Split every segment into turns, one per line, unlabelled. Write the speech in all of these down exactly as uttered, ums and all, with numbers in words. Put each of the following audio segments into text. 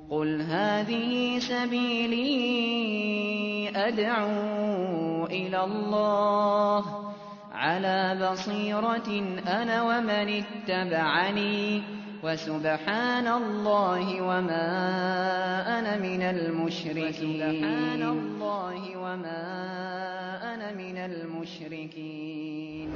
قل هذه سبيلي أدعو إلى الله على بصيرة أنا ومن اتبعني وسبحان الله وما أنا من المشركين سبحان الله وما أنا من المشركين.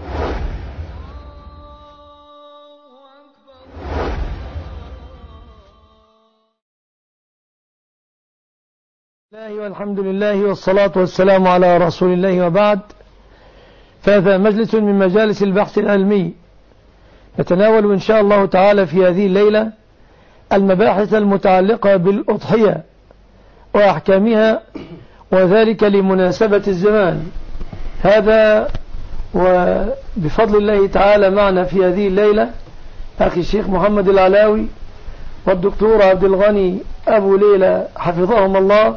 الله والحمد لله والصلاة والسلام على رسول الله، وبعد، فهذا مجلس من مجالس البحث العلمي نتناول إن شاء الله تعالى في هذه الليلة المباحث المتعلقة بالأضحية وأحكامها، وذلك لمناسبة الزمان هذا. وبفضل الله تعالى معنا في هذه الليلة أخي الشيخ محمد العلاوي والدكتور عبد الغني أبو ليلى حفظهم الله،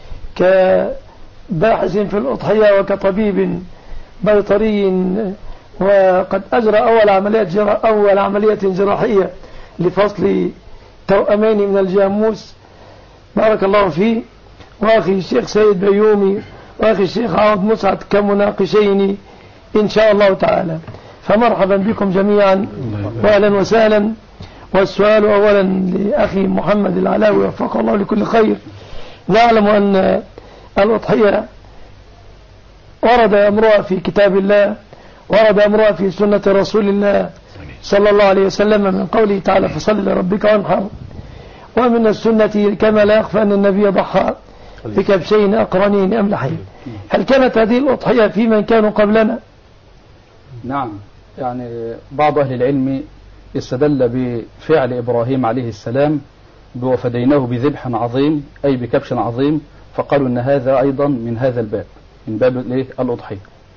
كباحث في الأضحية وكطبيب بيطري، وقد أجرى أول عملية جرا أول عملية جراحية لفصل توأمين من الجاموس، بارك الله فيه. وأخي الشيخ سيد بيومي وأخي الشيخ عوض مسعد كمناقشين إن شاء الله تعالى، فمرحبا بكم جميعا وأهلا وسهلا. والسؤال أولا لأخي محمد العلاوي وفقه الله لكل خير. نعلم أن الأضحية ورد أمرها في كتاب الله، ورد أمرها في سنة رسول الله صلى الله عليه وسلم من قوله تعالى فصل لربك وانحر، ومن السنة كما لا يخفى أن النبي ضحى بكبشين أقرنين أملحين. هل كانت هذه الأضحية في من كانوا قبلنا؟
نعم، يعني بعض أهل العلم استدل بفعل إبراهيم عليه السلام وفديناه بذبح عظيم أي بكبش عظيم، فقالوا أن هذا أيضا من هذا الباب، من باب الأضحية.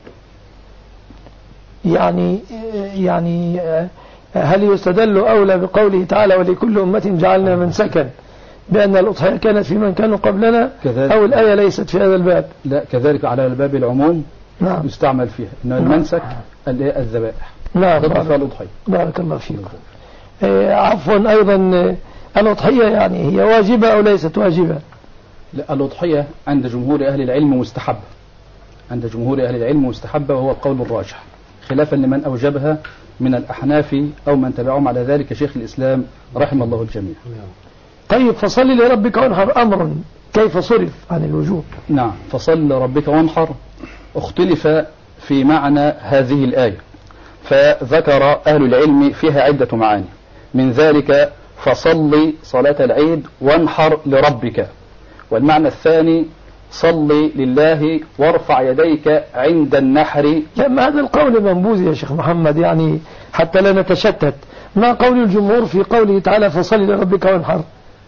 يعني يعني هل يستدل أولى بقوله تعالى ولكل أمة جعلنا منسكا بأن الأضحية كانت في من كانوا قبلنا، أو الآية ليست في هذا الباب؟
لا، كذلك على الباب العموم. نعم. يستعمل فيها إن المنسك الذبائح.
نعم،
الأضحية.
بارك الله فيكم. آه عفوا، أيضا الأضحية يعني هي واجبة أو ليست واجبة؟
لا، الأضحية عند جمهور أهل العلم مستحبة، عند جمهور أهل العلم مستحبة، وهو القول الراجح، خلافا لمن أوجبها من الأحناف أو من تبعهم على ذلك شيخ الإسلام رحم الله الجميع.
طيب، فصل لربك وانحر أمر كيف صرف عن الوجوب؟
نعم، فصل لربك وانحر اختلف في معنى هذه الآية، فذكر أهل العلم فيها عدة معاني، من ذلك فصل صلاة العيد وانحر لربك، والمعنى الثاني صل لله وارفع يديك عند النحر.
لما هذا القول منبوذ يا شيخ محمد، يعني حتى لا نتشتت، ما قول الجمهور في قوله تعالى فصل لربك وانحر؟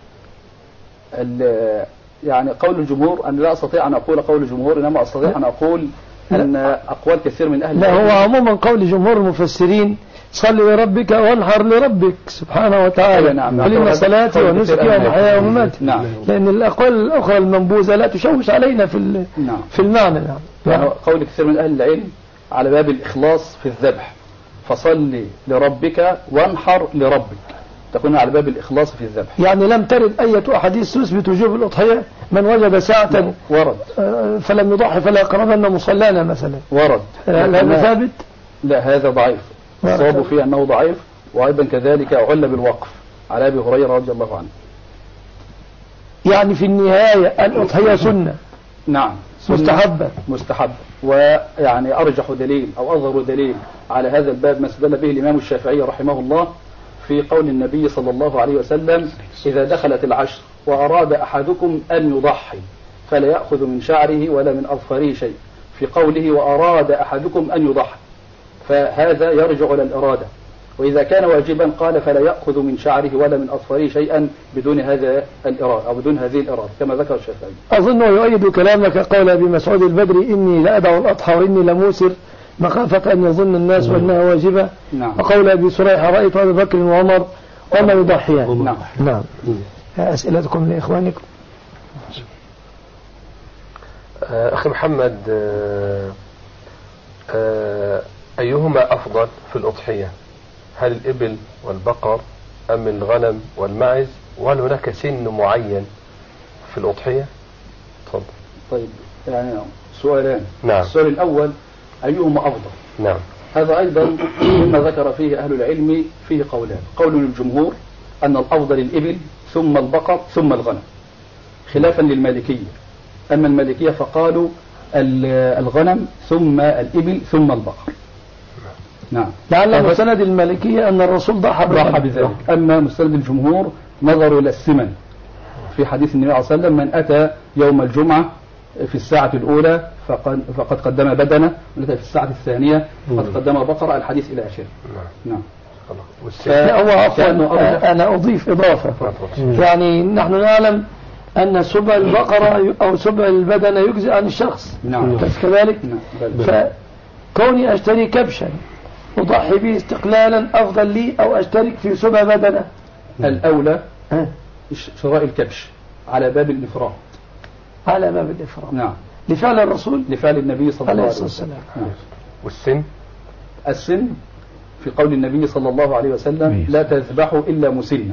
يعني قول الجمهور، أنا لا أستطيع أن أقول قول الجمهور، إنما أستطيع أن أقول أن أقوال كثير من أهل
لا، هو عموما قول جمهور المفسرين صل لربك وانحر لربك سبحانه وتعالى.
نعم.
فلما صلاتي ونسكي ومحياي ومماتي.
نعم.
لأن الأقوال الأخرى المنبوذة لا تشوش علينا في
نعم.
في المعنى. نعم.
يعني قول كثير من أهل العلم على باب الإخلاص في الذبح، فصل لربك وانحر لربك، تكون على باب الإخلاص في الذبح.
يعني لم ترد أية أحاديث تثبت وجوب الأضحية، من وجد ساعة
ورد
فلم يضحي فلا يقربن مصلانا مثلا،
ورد.
هذا ثابت؟
لا، هذا ضعيف، الصواب فيه أنه ضعيف، وأيضا كذلك أعل بالوقف على أبي هريرة رضي الله عنه.
يعني في النهاية الأضحية سنة.
نعم،
مستحبة
مستحب. ويعني أرجح دليل أو أظهر دليل على هذا الباب ما استدل به الإمام الشافعي رحمه الله في قول النبي صلى الله عليه وسلم إذا دخلت العشر وأراد أحدكم أن يضحي فلا يأخذ من شعره ولا من أظفاره شيء، في قوله وأراد أحدكم أن يضحي، فهذا يرجع إلى الإرادة. وإذا كان واجبا قال فلا يأخذ من شعره ولا من أظفاره شيئا بدون هذا الإرادة أو بدون هذه الإرادة كما ذكر الشافعي.
أظن يؤيد كلامك قول أبي مسعود البدري إني لا أدع الأضحى وإني لموسر مخافة أن يظن الناس وأنها واجبة.
نعم.
وقول أبي سريح رأيت أبي بكر وعمر وما يضحيان.
نعم.
نعم. أسئلتكم لإخوانكم.
أخي محمد، أيهما أفضل في الأضحية؟ هل الإبل والبقر أم الغنم والمعز وهل هناك سن معين في الأضحية؟ تفضل.
طيب يعني سؤالان.
نعم.
السؤال الأول أيهما أفضل؟
نعم.
هذا أيضا مما ذكر فيه أهل العلم فيه قولان. قول للجمهور أن الأفضل الإبل ثم البقر ثم الغنم، خلافا للمالكية. أما المالكية فقالوا الغنم ثم الإبل ثم البقر. نعم.
لعل مستند المالكية أن الرسول ضحى
بذلك. أما مستند الجمهور نظروا إلى السمن في حديث النبي عليه الصلاة والسلام: من أتى يوم الجمعة في الساعة الأولى فقد, فقد قدم بدنه، من أتى في الساعة الثانية فقد قدم بقرة، الحديث إلى آخره. نعم.
هو عفوا أنا أضيف إضافة، يعني نحن نعلم أن سبع البقرة أو سبع البدنة يجزئ عن الشخص.
نعم.
بس كذلك
نعم.
فكوني أشتري كبشا أضحي به استقلالا أفضل لي أو أشترك في سبع بدنة؟
الأولى شراء الكبش على باب الإفراط.
على باب الإفراط.
نعم.
لفعل الرسول،
لفعل النبي صلى الله عليه وسلم.
نعم.
والسن؟
السن في قول النبي صلى الله عليه وسلم: لا تذبحوا إلا مسنة،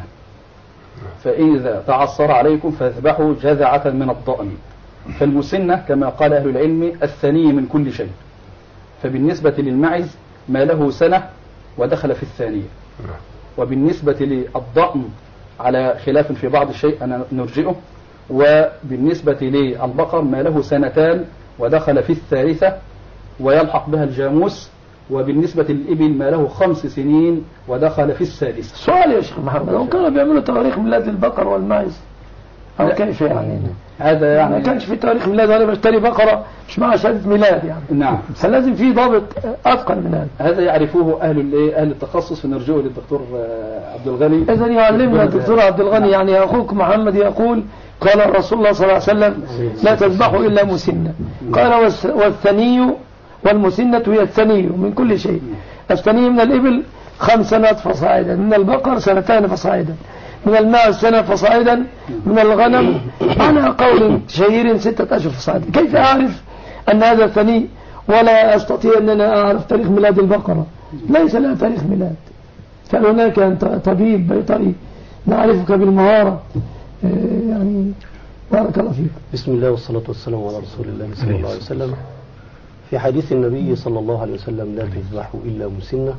فإذا تعصر عليكم فاذبحوا جذعة من الضأن. فالمسنة كما قال أهل العلم الثني من كل شيء، فبالنسبة للمعز ما له سنة ودخل في الثانية، وبالنسبة للضأن على خلاف في بعض الشيء أنا نرجئه، وبالنسبة للبقر ما له سنتان ودخل في الثالثة ويلحق بها الجاموس، وبالنسبة للإبل ما له خمس سنين ودخل في السادسة.
سؤال يا شيخ محمد، هم كانوا بيعملوا تواريخ ميلاد البقر والمعز أو كيف يعني؟
هذا يعني
ما كانش في تاريخ ميلاد، أنا بشتري بقرة مش معها شهادة ميلاد يعني.
نعم.
فلازم في ضابط أتقن من هذا.
هذا يعرفوه أهل أهل التخصص، ونرجوه للدكتور عبد الغني.
إذا يعلمنا الدكتور عبد الغني. يعني أخوك محمد يقول قال الرسول الله صلى الله عليه وسلم: لا تذبحوا إلا مسنة. قال والثني والمسنة هي الثني من كل شيء. الثني من الإبل خمس سنوات فصاعدا، من البقر سنتين فصاعدا، من الماء سنة فصاعدا، من الغنم على قول شهير ستة أشهر فصاعدا. كيف أعرف أن هذا ثني ولا أستطيع أن أنا أعرف تاريخ ميلاد البقرة؟ ليس لها تاريخ ميلاد. فهناك أنت طبيب بيطري نعرفك بالمهارة، يعني بارك الله فيك.
بسم الله والصلاة والسلام على رسول الله صلى الله عليه وسلم. في حديث النبي صلى الله عليه وسلم: لا تذبحوا إلا مسنة.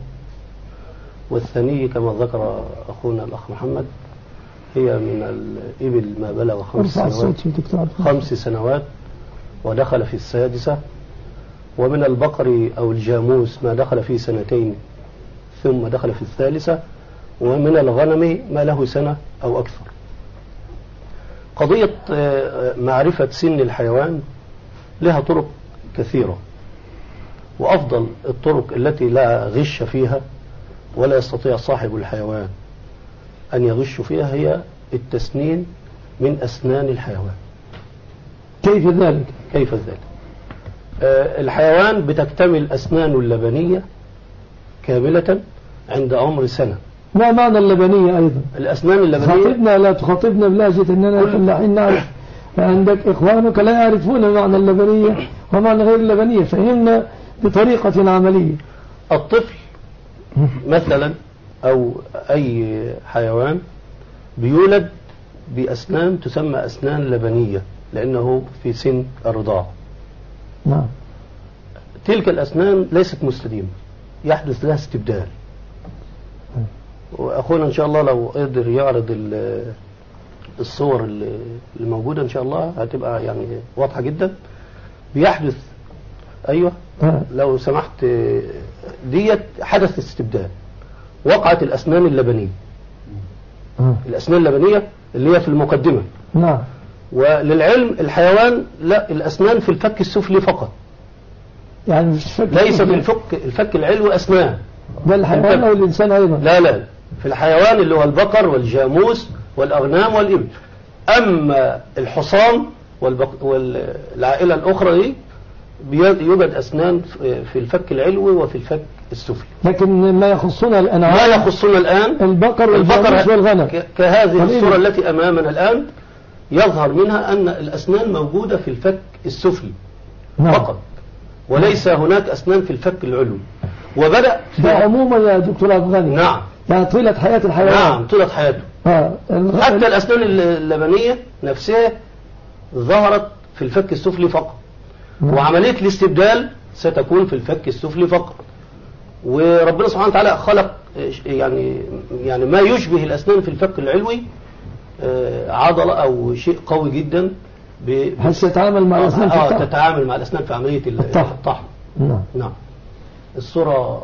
والثني كما ذكر أخونا الأخ محمد هي من الإبل ما بلغ خمس سنوات خمس سنوات ودخل في السادسة، ومن البقر أو الجاموس ما دخل في سنتين ثم دخل في الثالثة، ومن الغنم ما له سنة أو أكثر. قضية معرفة سن الحيوان لها طرق كثيرة، وأفضل الطرق التي لا غش فيها ولا يستطيع صاحب الحيوان أن يغش فيها هي التسنين من أسنان الحيوان.
كيف ذلك؟
كيف ذلك؟ آه الحيوان بتكتمل أسنانه اللبنية كاملة عند عمر سنة.
ما معنى اللبنية أيضا؟
الأسنان اللبنية.
خاطبنا لا تخاطبنا بلهجة أننا فلاحين نعرف، عندك إخوانك لا يعرفون معنى اللبنية ومعنى غير اللبنية، فهمنا بطريقة عملية.
الطفل مثلا أو أي حيوان بيولد بأسنان تسمى أسنان لبنية لأنه في سن الرضاعة.
نعم.
تلك الأسنان ليست مستديمة، يحدث لها استبدال. وأخونا إن شاء الله لو قدر يعرض الصور اللي موجودة إن شاء الله هتبقى يعني واضحة جدا. بيحدث أيوة لو سمحت ديت حدث استبدال، وقعت الأسنان اللبنية. الأسنان اللبنية اللي هي في المقدمة.
نعم.
وللعلم الحيوان لا، الأسنان في الفك السفلي فقط،
يعني مش فك
ليس في الفك الفك العلوي أسنان.
ده الحيوان أو الإنسان أيضا؟
لا لا، في الحيوان اللي هو البقر والجاموس والأغنام والإبل. أما الحصان والعائلة الأخرى دي يوجد أسنان في الفك العلوي وفي الفك السفلي.
لكن ما يخصنا الآن
ما يخصنا الآن
البقر والجاموس والغنم
كهذه الصورة التي أمامنا الآن يظهر منها أن الأسنان موجودة في الفك السفلي. نعم. فقط، وليس هناك أسنان في الفك العلوي. وبدأ
ده عموما يا دكتور عبد الغني.
نعم.
يعني طيلة حياة الحيوان.
نعم، طيلة حياته.
آه.
حتى الأسنان اللبنية نفسها ظهرت في الفك السفلي فقط، وعملية الاستبدال ستكون في الفك السفلي فقط. وربنا سبحانه وتعالى خلق يعني يعني ما يشبه الأسنان في الفك العلوي عضلة أو شيء قوي جدا
هل تتعامل مع الأسنان في
الطحن؟ تتعامل مع الأسنان في عملية الطحن.
نعم
نعم. الصورة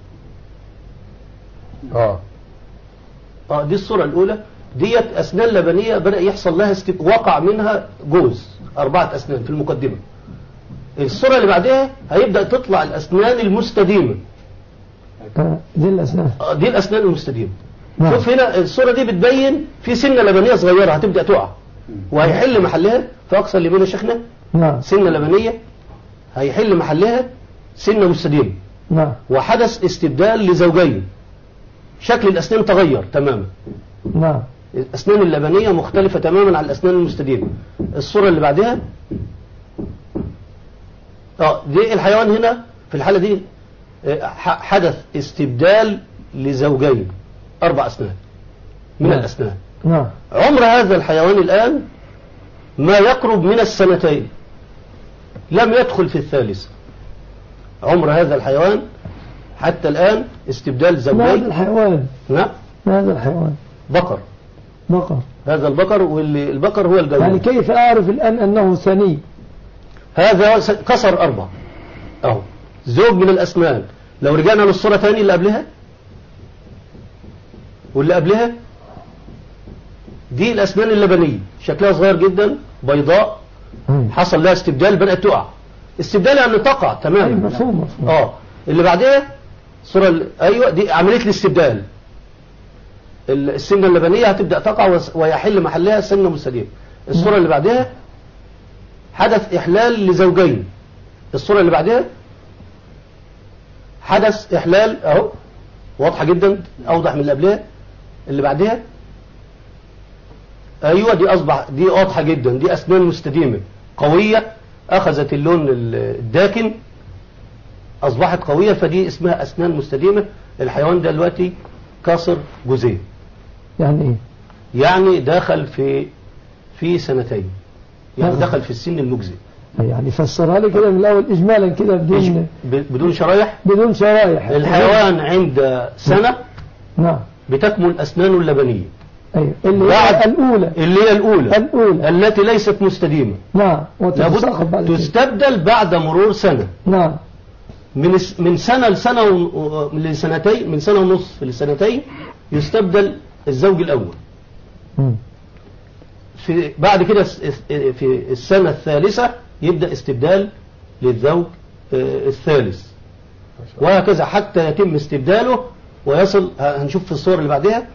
اه
اه دي الصورة الأولى، ديت أسنان لبنية بدأ يحصل لها استب... وقع منها جوز أربعة أسنان في المقدمة. الصورة اللي بعدها هيبدأ تطلع الأسنان المستديمة.
آه دي الأسنان
آه دي الأسنان المستديمة.
نعم.
شوف هنا الصورة دي بتبين في سنة لبنية صغيرة هتبدأ تقع وهيحل محلها في أقصى اليمين يا شيخنا.
نعم.
سنة لبنية هيحل محلها سنة مستديمة.
نعم.
وحدث استبدال لزوجين، شكل الأسنان تغير تماما.
نعم.
الأسنان اللبنية مختلفة تماما عن الأسنان المستديمة. الصورة اللي بعدها اه دي الحيوان هنا في الحالة دي حدث استبدال لزوجين، أربع أسنان من
نعم.
الأسنان.
نعم.
عمر هذا الحيوان الآن ما يقرب من السنتين، لم يدخل في الثالث. عمر هذا الحيوان حتى الآن استبدال زوجين.
ما هذا الحيوان؟
نعم.
ما هذا الحيوان؟
بقر.
بقر.
هذا البقر، واللي البقر هو الجواد.
يعني كيف أعرف الآن أنه ثني؟
هذا كسر أربع أهو زوج من الأسنان. لو رجعنا للصورة ثاني اللي قبلها واللي قبلها، دي الأسنان اللبنية شكلها صغير جدا بيضاء، حصل لها استبدال بدأت تقع. استبدال يعني تقع تماما.
أي مفهوم مفهوم.
اه اللي بعدها الصورة ال... أيوة دي عملية الاستبدال. السنة اللبنية هتبدأ تقع ويحل محلها سنة مستديمة. الصورة اللي بعدها حدث إحلال لزوجين. الصورة اللي بعدها حدث إحلال أهو واضحة جدا أوضح من اللي قبلها. اللي بعدها أيوة دي أصبح دي واضحة جدا، دي أسنان مستديمة قوية أخذت اللون الداكن أصبحت قوية، فدي اسمها أسنان مستديمة. الحيوان ده دلوقتي كسر جزئين.
يعني إيه؟
يعني دخل في في سنتين، يعني دخل في السن المجزي.
يعني فسرها لي كده من الأول إجمالا كده بدون
بدون شرايح.
بدون شرايح.
الحيوان عند سنة
نعم
بتكمل أسنانه اللبنية.
أيوة. اللي هي الأولى
اللي هي الأولى
الأولى
التي ليست مستديمة.
نعم.
لابد
بعد
تستبدل بعد مرور سنة.
نعم.
من من سنة لسنة و... لسنتين، من سنة ونصف لسنتين يستبدل الزوج الأول.
م.
في بعد كده في السنة الثالثة يبدأ استبدال للزوج الثالث، وهكذا حتى يتم استبداله ويصل. هنشوف في الصور اللي بعدها.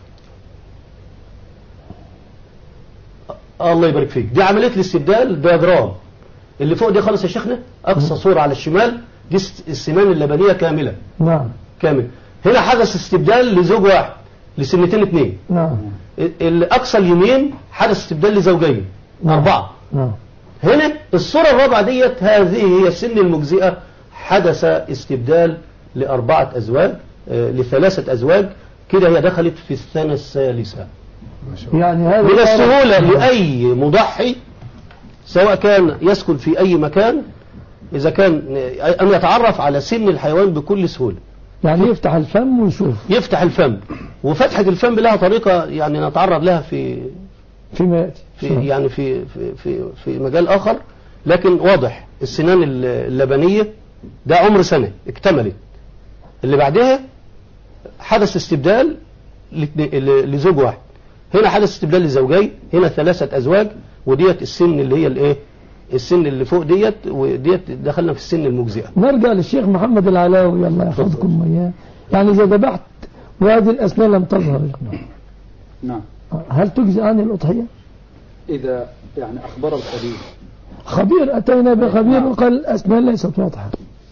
الله يبارك فيك. دي عملية الاستبدال دياجرام. اللي فوق دي خالص يا شيخنا أقصى صورة على الشمال دي السنان اللبنية كاملة.
نعم.
كامل. هنا حدث استبدال لزوج واحد لسنتين اثنين.
نعم.
الأقصى اليمين حدث استبدال لزوجين. نعم. أربعة.
نعم.
هنا الصورة الرابعة ديت هذه هي السن المجزئة، حدث استبدال لأربعة أزواج آه لثلاثة أزواج. كده هي دخلت في السنة الثالثة.
يعني هذا
من السهولة لأي مضحي سواء كان يسكن في أي مكان إذا كان أن يتعرف على سن الحيوان بكل سهولة.
يعني يفتح الفم ويشوف.
يفتح الفم، وفتحة الفم لها طريقة يعني نتعرض لها في
فيما يأتي
في يعني في في في في مجال آخر. لكن واضح السنان اللبنية ده عمر سنة اكتملت. اللي بعدها حدث استبدال لزوج واحد. هنا حدث استبدال لزوجين، هنا ثلاثة أزواج، وديت السن اللي هي الايه السن اللي فوق ديت، وديت دخلنا في السن المجزئة.
نرجع للشيخ محمد العلاوي الله يحفظكم وإياه. يعني إذا ذبحت وهذه الأسنان لم تظهر
نعم
هل تجزي عن الأضحية؟
إذا يعني أخبر الخبير
خبير أتينا بخبير وقال الأسنان ليست واضحة.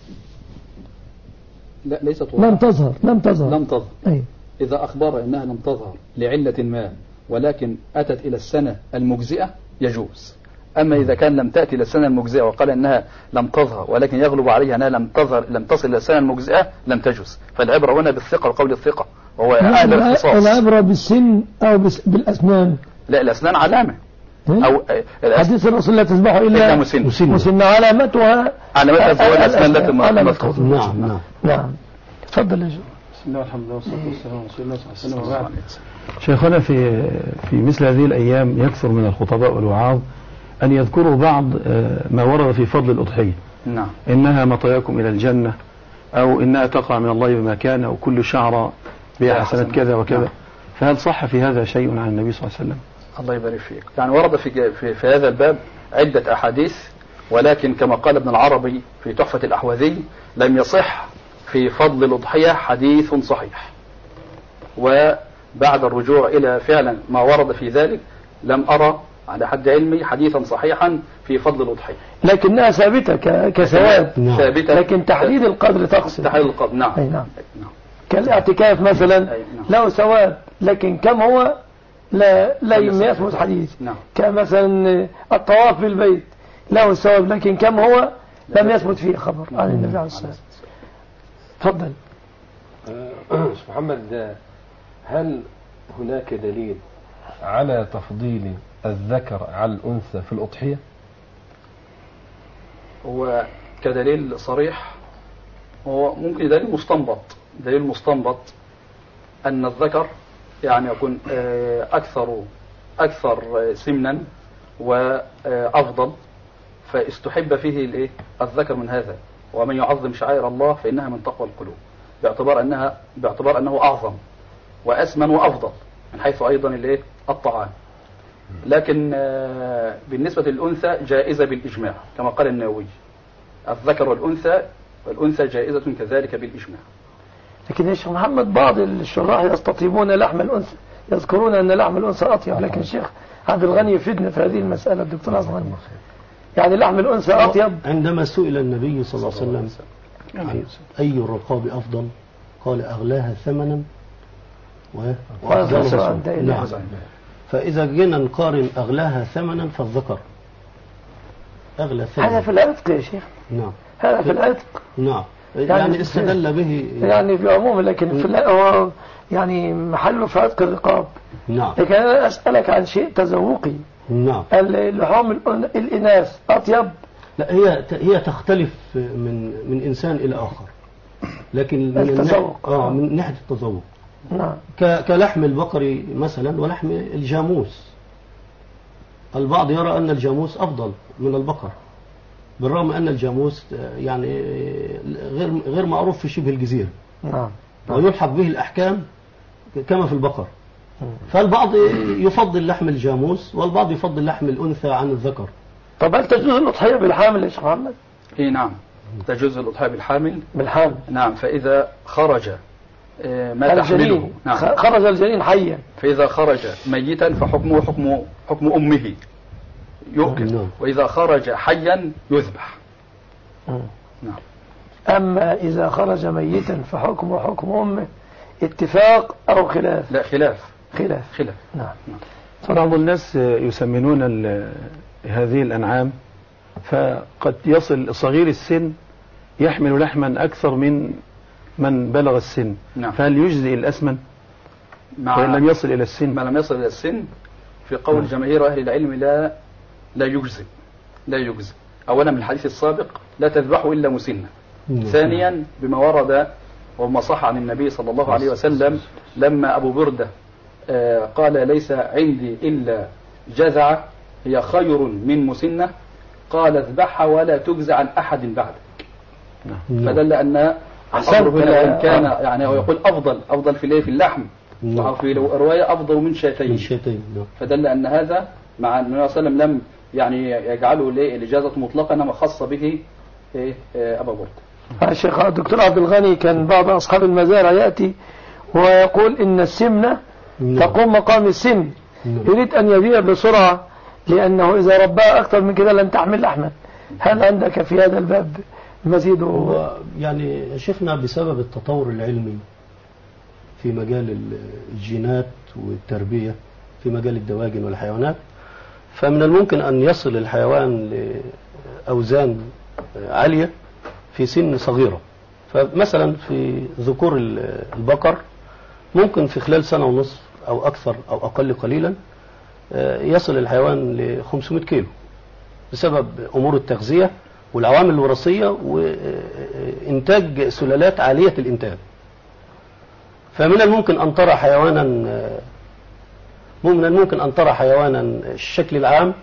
لا ليست واضحة.
لم تظهر لم تظهر
لم تظهر.
أي.
إذا أخبر أنها لم تظهر لعلة ما ولكن أتت إلى السنة المجزئة يجوز. أما إذا كان لم تأتي إلى السنة المجزئة وقال أنها لم تظهر ولكن يغلب عليها أنها لم تظهر لم تصل إلى السنة المجزئة لم تجوز. فالعبرة هنا بالثقة وقول الثقة وهو أهل الاختصاص.
العبرة بالسن أو بالأسنان؟
لا، الأسنان علامة. أو
حديث الرسول لا تذبحوا إلا
مسن.
مسن علامتها
علامتها زوال الأسنان التي مذكورة.
نعم نعم نعم. تفضل يا شيخ.
بسم الله والحمد لله والصلاة والسلام على رسول الله صلى الله عليه وسلم.
شيخنا في في مثل هذه الأيام يكثر من الخطباء والوعاظ أن يذكروا بعض ما ورد في فضل الأضحية.
نعم.
إنها مطاياكم إلى الجنة، أو إنها تقع من الله بما كان، أو كل شعرة بها حسنة كذا وكذا. نعم. فهل صح في هذا شيء عن النبي صلى الله عليه وسلم؟
الله يبارك فيك. يعني ورد في, في, في هذا الباب عدة أحاديث، ولكن كما قال ابن العربي في تحفة الأحوذي لم يصح في فضل الأضحية حديث صحيح. وبعد الرجوع إلى فعلا ما ورد في ذلك لم أرى على حد علمي حديثا صحيحا في فضل الأضحية،
لكنها ثابتة كثواب.
نعم. ثابتة،
لكن تحديد القدر تقصد.
تحديد القدر. نعم.
أي نعم. نعم. كالاعتكاف مثلا. نعم. له ثواب، لكن كم هو لا لا يثبت حديث.
نعم.
كمثلا الطواف بالبيت له ثواب، لكن كم هو لم يثبت فيه خبر عن النبي عليه الصلاة والسلام. تفضل.
شيخ محمد، هل هناك دليل على تفضيل الذكر على الأنثى في الأضحية؟
هو كدليل صريح هو ممكن دليل مستنبط. دليل مستنبط أن الذكر يعني يكون أكثر أكثر سمنا وأفضل، فاستحب فيه الإيه الذكر من هذا. ومن يعظم شعائر الله فإنها من تقوى القلوب، باعتبار أنها باعتبار أنه أعظم وأسمن وأفضل من حيث أيضا الإيه الطعام. لكن بالنسبة للأنثى جائزة بالإجماع كما قال النووي، الذكر والأنثى والأنثى جائزة كذلك بالإجماع.
لكن يا شيخ محمد بعض الشراح يستطيبون لحم الأنثى، يذكرون أن لحم الأنثى أطيب، لكن الشيخ عبد الغني يفيدنا في هذه المسألة. الدكتور عبد الغني، يعني لحم الأنثى أطيب.
عندما سئل النبي صلى الله عليه وسلم عن أي الرقاب أفضل قال أغلاها ثمنا وأفضلها. نعم. فإذا جينا نقارن أغلاها ثمنا فالذكر أغلى ثمنا.
هذا في العتق يا شيخ.
نعم.
هذا في العتق.
نعم. يعني, يعني استدل به
يعني في عموم، لكن في هو يعني محله في عتق الرقاب.
نعم.
لكن أنا أسألك عن شيء تذوقي.
نعم.
اللحوم الإناث أطيب؟
لا، هي هي تختلف من من إنسان إلى آخر، لكن من
التذوق.
آه من ناحية التذوق.
نعم.
كلحم البقر مثلا ولحم الجاموس، البعض يرى أن الجاموس أفضل من البقر، بالرغم أن الجاموس يعني غير غير معروف في شبه الجزيرة.
نعم.
ويلحق به الأحكام كما في البقر. فالبعض يفضل لحم الجاموس والبعض يفضل لحم الأنثى عن الذكر.
طب هل تجوز الأضحية بالحامل يا شيخ محمد؟
إيه نعم، تجوز الأضحية بالحامل.
بالحامل.
نعم. فإذا خرج ما تحمله.
نعم. خرج الجنين حيا،
فإذا خرج ميتا فحكمه حكم حكم أمه يؤكل، وإذا خرج حيا يذبح.
نعم. أما إذا خرج ميتا فحكمه حكم أمه، اتفاق أو خلاف؟
لا، خلاف.
خلاف.
خلاف.
نعم.
بعض الناس يسمنون هذه الأنعام، فقد يصل صغير السن يحمل لحما أكثر من من بلغ السن.
نعم.
فهل يجزئ الأسمن وإن لم يصل إلى السن؟
ما لم يصل إلى السن في قول نعم. جماهير أهل العلم لا لا يجزئ لا يجزئ. أولا من الحديث السابق لا تذبحوا إلا مسنة. نعم. ثانيا بما ورد وما صح عن النبي صلى الله عليه وسلم لما أبو بردة آه قال ليس عندي إلا جذعة هي خير من مسنة، قال اذبحها ولا تجزع عن أحد بعدك. نعم. فدل أن الأمر هنا كان يعني هو يقول أفضل أفضل في في اللحم، وفي رواية أفضل من شاتين. فدل أن هذا مع النبي صلى الله عليه وسلم لم يعني يجعله الإجازة مطلقة، إنما خاصة به أبا برد.
الشيخ الدكتور عبد الغني كان بعض أصحاب المزارع يأتي ويقول إن السمنة تقوم مقام السن، يريد أن يبيع بسرعة لأنه إذا رباه أكثر من كده لن تحمل لحما. هل عندك في هذا الباب مزيد؟
هو يعني شفنا بسبب التطور العلمي في مجال الجينات والتربية في مجال الدواجن والحيوانات، فمن الممكن أن يصل الحيوان لأوزان عالية في سن صغيرة. فمثلا في ذكور البقر ممكن في خلال سنة ونصف أو أكثر أو أقل قليلا يصل الحيوان ل خمسمائة كيلو بسبب أمور التغذية والعوامل الوراثية وإنتاج سلالات عالية الإنتاج. فمن الممكن أن ترى حيوانا من الممكن أن ترى حيوانا الشكل العام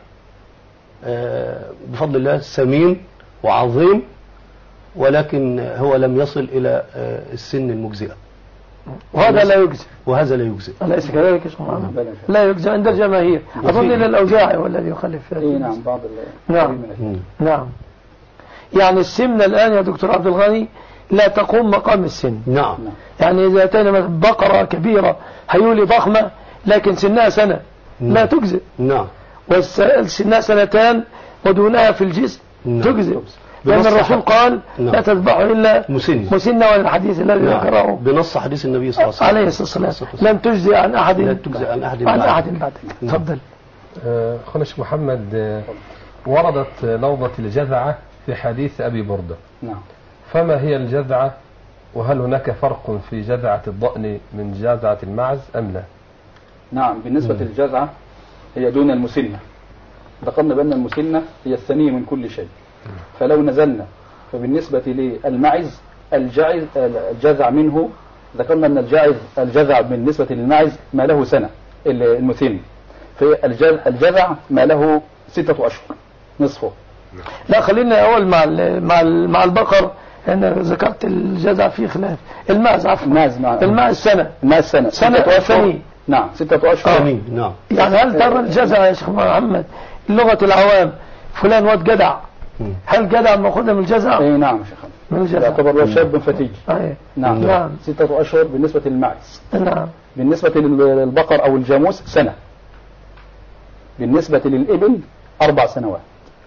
بفضل الله سمين وعظيم، ولكن هو لم يصل إلى السن المجزئة،
وهذا لا يجزئ
وهذا لا يجزئ.
أليس كذلك يا شيخ محمد؟ لا يجزئ عند الجماهير، أظن إلى الأوزاعي والذي يخالف في هذا.
نعم بعض
نعم نعم. يعني السمنة الآن يا دكتور عبد الغني لا تقوم مقام السن.
نعم.
يعني إذا أتينا بقرة كبيرة هيولي ضخمة لكن سنها سنة لا تجزئ.
نعم.
والسنها سنتان ودونها في الجسم تجزئ، لأن الرسول قال
نعم.
لا تذبحوا إلا
مسنة
مسنة، والحديث الذي
نعم.
ذكره
بنص حديث النبي صلى الله عليه وسلم
عليه الصلاة والسلام لم تجزئ عن أحد
لا تجزئ عن أحد
عن أحد بعدك. تفضل.
أخونا الشيخ محمد، وردت لوضة الجذعة في حديث أبي بردة.
نعم.
فما هي الجذعة، وهل هناك فرق في جذعة الضأن من جذعة المعز أم لا؟
نعم. بالنسبة
مم.
للجذعة هي دون المسنة. ذكرنا بأن المسنة هي الثانية من كل شيء. فلو نزلنا فبالنسبة للمعز الجعز الجذع منه، ذكرنا أن الجعز الجذع بالنسبة للمعز ما له سنة المثن، فالجذع ما له ستة أشهر نصفه.
لا خلينا أول مع مع مع البقر، أنا ذكرت الجذع فيه خلاف. الماعز عفوا
الماعز مع
الماعز سنة
الماعز سنة
سنة أشهر.
نعم ستة أشهر.
آه. نعم.
يعني هل ترى الجذع يا شيخ محمد لغة العوام فلان واد جدع، هل جدع مأخوذ من الجذع؟
اي نعم يا شيخ،
من الجذع
يعتبر شاب فتيج.
أي.
نعم.
نعم
ستة أشهر بالنسبة للمعز.
نعم.
بالنسبة للبقر أو الجاموس سنة. بالنسبة للإبل أربع سنوات.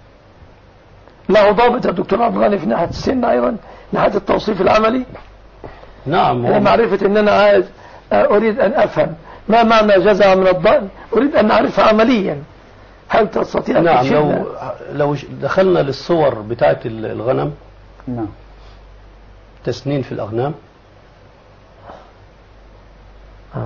له ضابط يا دكتور عبد الغني في ناحية السن أيضا، ناحية التوصيف العملي؟
نعم.
أنا معرفة أن أنا عايز أريد أن أفهم ما معنى جزع من الضأن، أريد أن أعرفها عمليا. هل تستطيع أن
نعم.
تشيرنا؟
لو لو دخلنا للصور بتاعة الغنم،
نعم.
تسنين في الأغنام.
آه.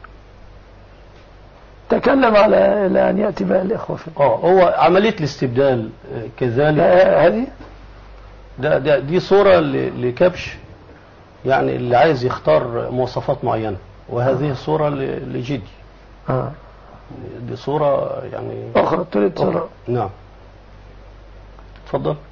تكلم على إلى أن يأتي بقى الإخوة في
اه هو عملية الاستبدال كذلك.
هذه
ده ده دي صورة ل- لكبش، يعني اللي عايز يختار مواصفات معينة، وهذه الصورة ل- لجدي.
آه.
دي صورة يعني
أخرى تريد صورة.
نعم. تفضل.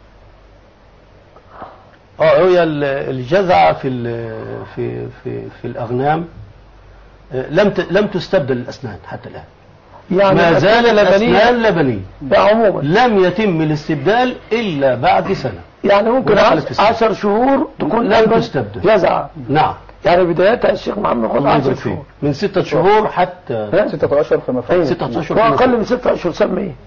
اه هي ال- الجذع في ال- في في في الأغنام آه، لم ت- لم تستبدل الأسنان حتى الآن.
يعني
ما زال الأسنان
لبنية
لبنية.
عموما
لم يتم الاستبدال إلا بعد سنة.
يعني ممكن
ودخلت في السنة.
عشر شهور تكون
لم
أيضا
تستبدل.
جزعة.
نعم.
يعني بدايتها الشيخ محمد قال
الله
عشر
يبارك فيه.
شهور
من ستة شهور حتى
ها؟
ستة أشهر فما فوق.
أيوة.
ستة أشهر.
وأقل من ستة أشهر سمي إيه؟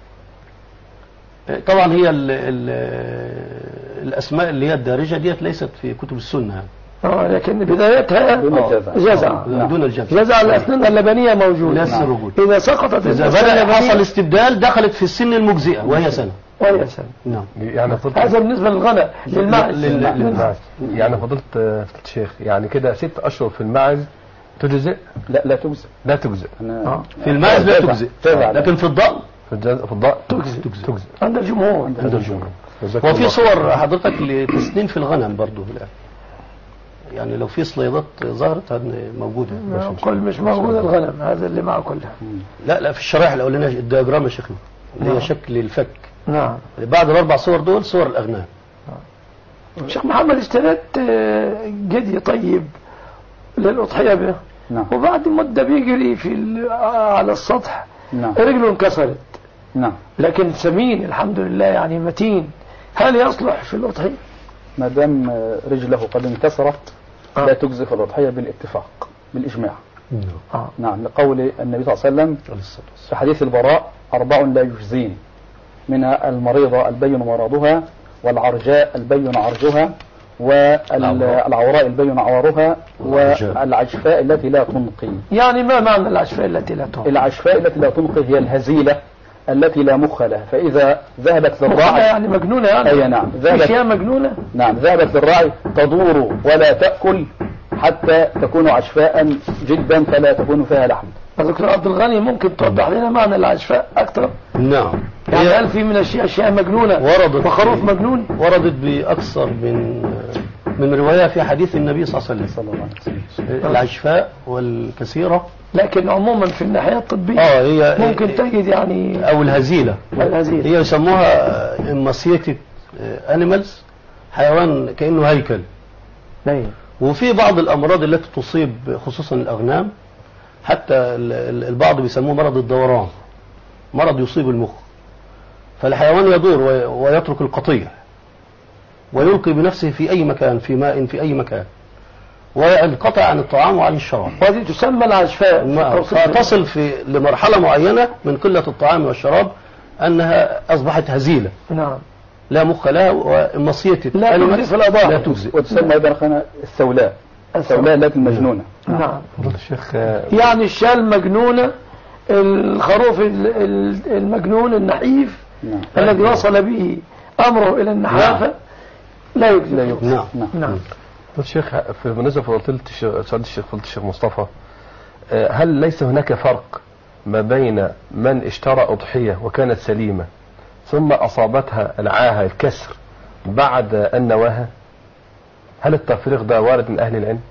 طبعا هي ال ال الأسماء اللي هي الدارجة ديت ليست في كتب السنة.
آه لكن بدايتها
دون
آه.
الجزع.
جزع.
نعم. دون الجزع.
جزع الأسنان اللبنية موجودة.
لا سر وجود.
إذا سقطت
إذا
الأسنان
بدأ حصل
اللبنية
استبدال دخلت في السن المجزئة وهي سنة.
وهي سنة.
نعم.
يعني فضلت
هذا بالنسبة للغنى للمعز.
لل- لل-
للمعز. يعني فضلت فضلت الشيخ، يعني كده ست أشهر في المعز تجزئ؟
لا لا تجزئ.
لا تجزئ.
أنا
آه.
في المعز لا
جزع.
تجزئ،
جزع.
لكن في الضأن
في الجز... في الضاء
تجزئ.
تجزئ.
عند الجمهور.
عند الجمهور.
جزاك
وفي
الله
صور
خير.
حضرتك لتسنين في الغنم برضو الآن، يعني لو في سلايدات ظهرت هذه موجودة.
كل مش موجود الغنم هذا اللي معه كلها.
لا لا في الشرائح الأولانية الدياجرام يا شيخنا اللي هي شكل الفك.
نعم.
بعد الأربع صور دول صور الأغنام.
شيخ محمد اشتريت آه، جدي طيب للأضحية به،
نعم.
وبعد مدة بيجري في ال- آه، على السطح
نعم.
رجله انكسرت،
نعم.
لكن سمين الحمد لله يعني متين، هل يصلح في الأضحية؟
ما دام رجله قد انكسرت
آه.
لا تجزئ في الأضحية بالاتفاق بالإجماع.
آه.
نعم. لقول النبي صلى الله عليه وسلم
عليه الصلاة والسلام.
في حديث البراء أربع لا يجزين، منها المريضة البين مرضها، والعرجاء البين عرجها، والعوراء البين عورها، والعجفاء التي لا تنقي.
يعني ما معنى العشفاء التي لا تنقي؟
العشفاء التي لا تنقي هي الهزيلة التي لا مخ لها، فإذا ذهبت
مخها
للراعي
يعني مجنونة يعني؟
أي نعم.
مش هي مجنونة؟
نعم ذهبت للراعي تدور ولا تأكل حتى تكون عشفاء جدا فلا تكون فيها لحم.
دكتور عبد الغني ممكن توضح لنا معنى العشفاء أكثر؟
نعم.
يعني هل في من الشيء أشياء مجنونة
وردت
وخروف مجنون؟
وردت بأكثر من من رواية في حديث النبي صلى الله عليه وسلم العشفاء والكثيرة،
لكن عموما في الناحية الطبية
اه هي
ممكن تجد يعني
أو الهزيلة.
الهزيلة
هي يسموها إماسيتيف أنيمالز، حيوان كأنه هيكل.
نعم.
وفي بعض الأمراض التي تصيب خصوصا الأغنام، حتى البعض بيسموه مرض الدوران، مرض يصيب المخ، فالحيوان يدور ويترك القطيع ويلقي بنفسه في أي مكان، في ماء في أي مكان، وينقطع عن الطعام وعن الشراب.
وهذه تسمى العشفاء.
تصل في لمرحلة معينة من قلة الطعام والشراب أنها أصبحت هزيلة.
نعم.
لا مخ لها ومصيتة
لا تجزي في الأضاء.
لا تجزي.
وتسمى أيضا الثولاء. الثولاء التي المجنونة.
نعم.
الشيخ
يعني الشاة المجنونة، الخروف المجنون النحيف
نعم.
الذي وصل به أمره إلى النحافة
نعم.
لا يجزي.
لا يجزي.
نعم.
نعم.
نعم.
الشيخ في بالنسبة لفضيلة الشيخ الشيخ فضيلة الشيخ مصطفى، هل ليس هناك فرق ما بين من اشترى أضحية وكانت سليمة ثم أصابتها العاهة الكسر بعد أن نواها؟ هل التفريق ده وارد من أهل العلم؟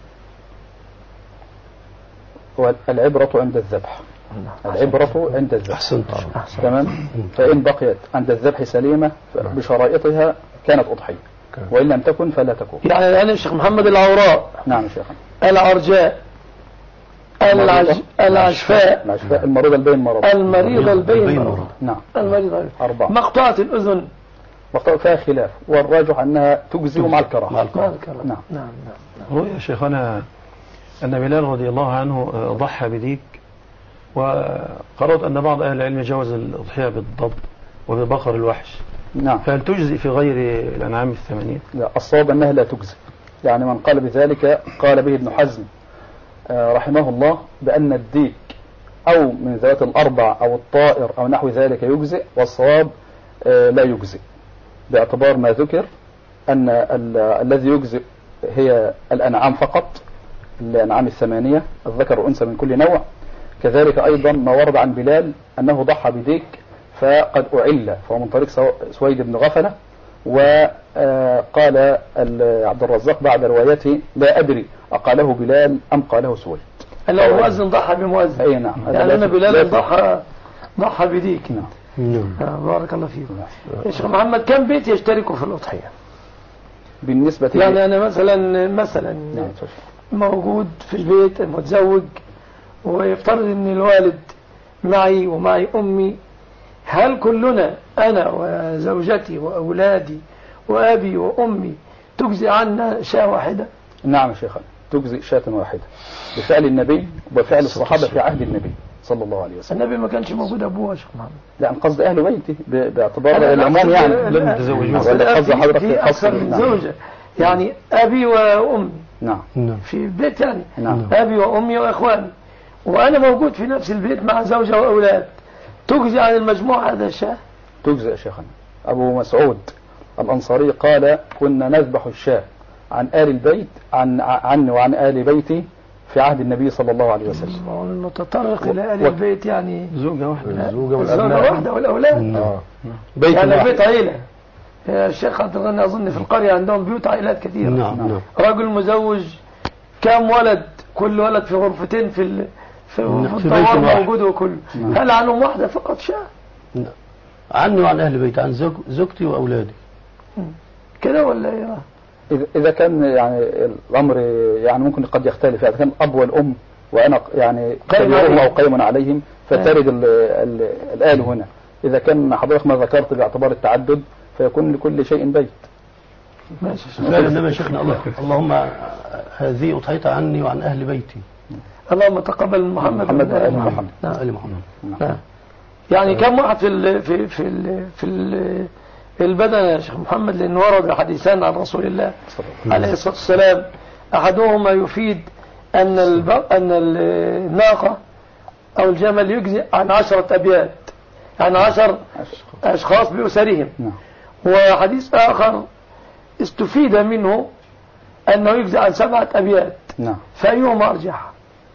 والعبرة عند الذبح. العبرة عند الذبح.
أحسنت.
تمام. فإن بقيت عند الذبح سليمة بشرائطها كانت أضحية، وإن لم تكن فلا تكون.
يعني الآن الشيخ محمد العوراء،
نعم شيخ.
العرجاء، العج... العشفاء،
العشفاء، المريضة البين مرض،
المريضة البين مرض،
نعم،
المريضة
أربعة،
مقطوعة الأذن،
مقطوعة فيها خلاف، والراجح أنها تجزي مع الكراهة.
مع الكراهة.
نعم.
نعم. نعم.
رؤيا شيخنا أن بلال رضي الله عنه ضحى بديك، وقرأت أن بعض أهل العلم جوز الأضحية بالضب وببقر الوحش.
نعم.
فهل تجزي في غير الأنعام الثمانية؟
لا، الصواب أنها لا تجزي. يعني من قال بذلك قال به ابن حزم رحمه الله بأن الديك أو من ذوات الأربع أو الطائر أو نحو ذلك يجزئ، والصواب لا يجزئ، باعتبار ما ذكر أن الذي يجزئ هي الأنعام فقط، الأنعام الثمانية، الذكر والأنثى من كل نوع. كذلك أيضا ما ورد عن بلال أنه ضحى بديك فقد أعل، فهو من طريق سويد بن غفلة. وقال عبد الرزاق بعد روايته لا أدري أقاله بلال أم قاله سويد.
لو مؤذن ضحى بمؤذن.
أي نعم.
يعني أنا بلال ضحى ضحى بديك.
نعم.
نعم. بارك الله فيكم. يا شيخ محمد، كم بيت يشتركوا في الأضحية؟
بالنسبة
يعني أنا مثلا مثلا موجود في البيت متزوج، ويفترض أن الوالد معي ومعي أمي، هل كلنا أنا وزوجتي وأولادي وأبي وأمي تجزي عنا شاة واحدة؟
نعم يا شيخ، تجزي شاة واحدة بفعل النبي وفعل الصحابة في عهد النبي صلى الله عليه وسلم.
النبي ما كانش موجود أبوه يا شيخ محمد.
لا، قصد أهل بيتي باعتبار العموم، يعني
لم يتزوجوا. في أكثر من زوجة، يعني أبي وأمي.
نعم.
في البيت يعني.
نعم.
أبي وأمي وإخواني، وأنا موجود في نفس البيت مع زوجة وأولاد، تجزي عن المجموع هذا الشاة؟
تجزي يا شيخنا. أبو مسعود الأنصاري قال كنا نذبح الشاة عن آل البيت عن عني وعن آل بيتي في عهد النبي صلى الله عليه وسلم.
المتطرق إلى آل البيت يعني
زوجة واحدة،
زوجة والأبناء
واحدة والأولاد.
آه.
بيت يعني بيت عيلة. يا الشيخ عبد الغني أظن في القرية عندهم بيوت عائلات كثيرة.
نعم. نعم.
رجل مزوج كم ولد، كل ولد في غرفتين في ال... في, في الدوار موجود وكل. هل عنهم واحدة فقط شاة؟
عني وعن أهل بيت، عن زوج زوجتي وأولادي
كده ولا إيه؟
إذا كان يعني الأمر يعني ممكن قد يختلف، إذا كان الأب والأم وأنا يعني كبيرهم أو قيم عليهم فترد الآل هنا. إذا كان حضرتك ما ذكرت باعتبار التعدد فيكون لكل شيء بيت.
ماشي.
إنما شيخنا الله اللهم هذه أضحيتها عني وعن أهل بيتي.
اللهم تقبل محمد
محمد وآل محمد.
نعم.
آل محمد.
نعم. يعني كم واحد في ال في في ال في ال البدن يا شيخ محمد؟ لأن ورد حديثان عن رسول الله عليه الصلاة والسلام، أحدهما يفيد أن الب... أن الناقة أو الجمل يجزي عن عشرة أبيات، عن عشر أشخاص بأسرهم. وحديث آخر استفيد منه أنه يجزي عن سبعة أبيات.
نعم.
فأيهما أرجح؟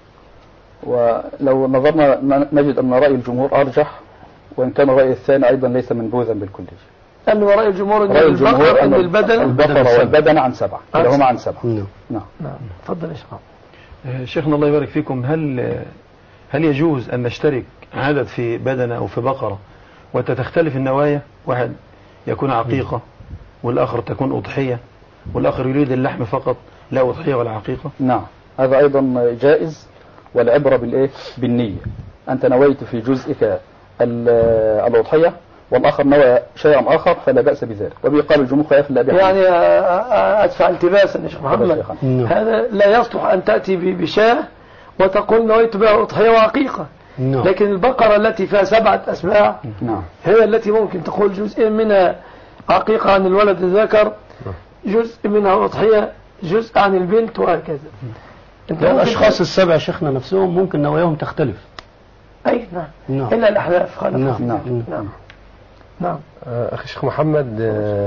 ولو نظرنا نجد أن رأي الجمهور أرجح، وإن كان الرأي الثاني أيضا ليس منبوذا بالكلية.
أنه رأي الجمهور أن
رأي الجمهور
أن البدن
البقرة والبدن عن سبعة، كلاهما عن سبعة.
نعم.
نعم.
نعم. تفضل يا شيخ.
شيخنا الله يبارك فيكم، هل هل يجوز أن نشترك عدد في بدنة أو في بقرة وتتختلف النوايا؟ واحد يكون عقيقة والآخر تكون أضحية والآخر يريد اللحم فقط لا أضحية ولا عقيقة.
نعم، هذا أيضا جائز، والعبرة بالإيه؟ بالنية. أنت نويت في جزئك الأضحية والآخر نوى شيئا آخر فلا بأس بذلك، وبه قال الجمهور خلاف لا بأس.
يعني أدفع التباسا يا شيخ محمد، هذا لا يصلح أن تأتي بشاة وتقول نويت بها أضحية وعقيقة.
نعم.
لكن البقرة التي فيها سبعة أسباع
نعم.
هي التي ممكن تقول جزء منها عقيقة عن الولد الذكر، جزء منها أضحية، جزء عن البنت، وهكذا.
الأشخاص السبع شيخنا نفسهم ممكن نواياهم تختلف.
أي نعم.
نعم.
إلا الأحلاف خالف.
نعم.
نعم. نعم. نعم.
أخي شيخ محمد،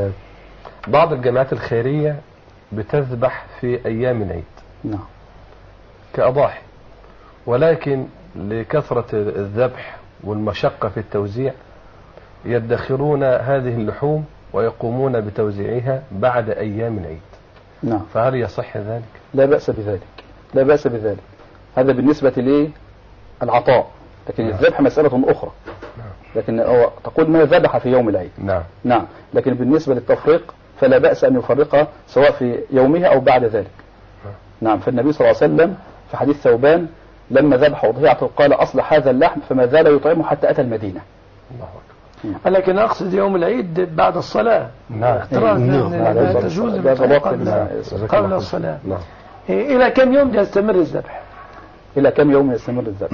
بعض الجماعات الخيرية بتذبح في أيام العيد
نعم
كأضاحي، ولكن لكثرة الذبح والمشقة في التوزيع يدخرون هذه اللحوم ويقومون بتوزيعها بعد أيام العيد.
نعم.
فهل يصح ذلك؟
لا بأس بذلك، لا بأس بذلك. هذا بالنسبة للعطاء، لكن نعم. الذبح مسألة أخرى. نعم. لكن هو تقول ما ذبح في يوم العيد.
نعم.
نعم. لكن بالنسبة للتفريق فلا بأس أن يفرقها سواء في يومها أو بعد ذلك. نعم. نعم. فالنبي صلى الله عليه وسلم في حديث ثوبان لما ذبح أضحيته قال أصلح هذا اللحم فما زال يطعمه حتى أتى المدينة.
الله
أكبر. لكن أقصد يوم العيد بعد الصلاة.
نعم.
لا تجوز قبل الصلاة.
نعم.
إلى كم يوم يستمر الذبح؟
إلى كم يوم يستمر الذبح؟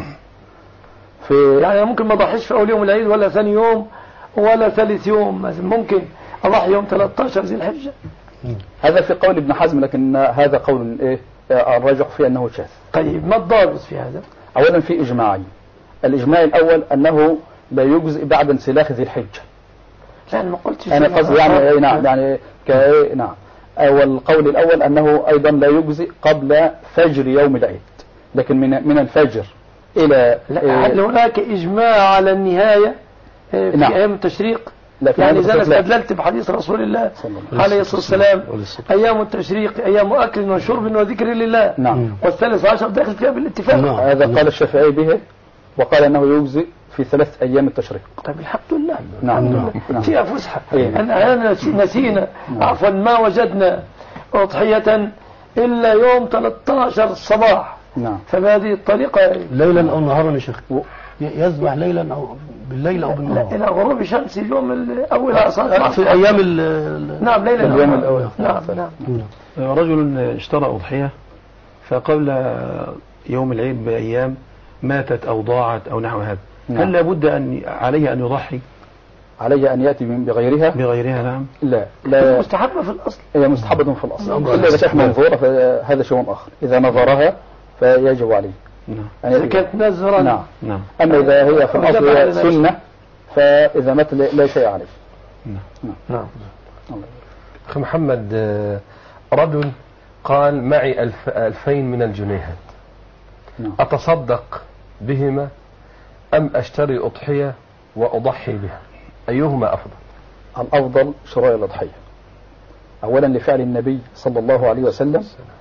في
يعني ممكن ما ضحيش في أول يوم العيد ولا ثاني يوم ولا ثالث يوم، ممكن أضحي يوم ثلاثة عشر ذي الحجة.
هذا في قول ابن حزم، لكن هذا قول إيه الراجح فيه أنه شاذ.
طيب ما الضابط في هذا؟
أولا في إجماعي. الإجماع الأول أنه لا يجزئ بعد انسلاخ ذي الحجة.
لا أنا ما قلتش.
أنا قصدي يعني نعم يعني كأي نعم. والقول الأول أنه أيضا لا يجزئ قبل فجر يوم العيد، لكن من من الفجر إلى
لا. هل هناك إجماع على النهاية في نعم. أيام التشريق؟ يعني إذا استدللت بحديث رسول الله عليه الصلاة والسلام أيام التشريق أيام أكل وشرب وذكر لله.
نعم.
والثالث عشر داخل فيها بالاتفاق.
نعم. هذا قال الشافعي به، وقال أنه يجزئ في ثلاث أيام التشريق.
طيب الحمد لله.
نعم. نعم.
فيها فسحة. أنا نسينا عفوا ما وجدنا أضحية إلا يوم ثلاثة عشر الصباح.
نعم.
فبهذه الطريقة
ليلا أو نهارا يا شيخ، يذبح ليلا أو بالليل أو بالنهار
إلى غروب شمس اليوم الأول عصر
في أيام ال
نعم ليلا
اليوم الأول.
نعم نعم.
رجل اشترى أضحية فقبل يوم العيد بأيام ماتت أو ضاعت أو نحو هذا. نعم. هل لابد أن عليه أن يضحي؟
عليه أن يأتي من بغيرها
بغيرها نعم.
لا لا
مستحبة في الأصل.
هي مستحبة في الأصل، إلا إذا كانت منظورة فهذا شيء آخر. إذا نظرها فيجب عليه.
نعم.
إذا كانت نزرا.
نعم.
نعم.
أما إذا هي في الأصل هي سنة فإذا مات لا شيء عليه.
نعم.
نعم.
أخي محمد، رجل قال معي ألف ألفين من الجنيهات،
نعم.
أتصدق بهما أم أشتري أضحية وأضحي بها؟ أيهما أفضل؟
الأفضل شراء الأضحية، أولا لفعل النبي صلى الله عليه وسلم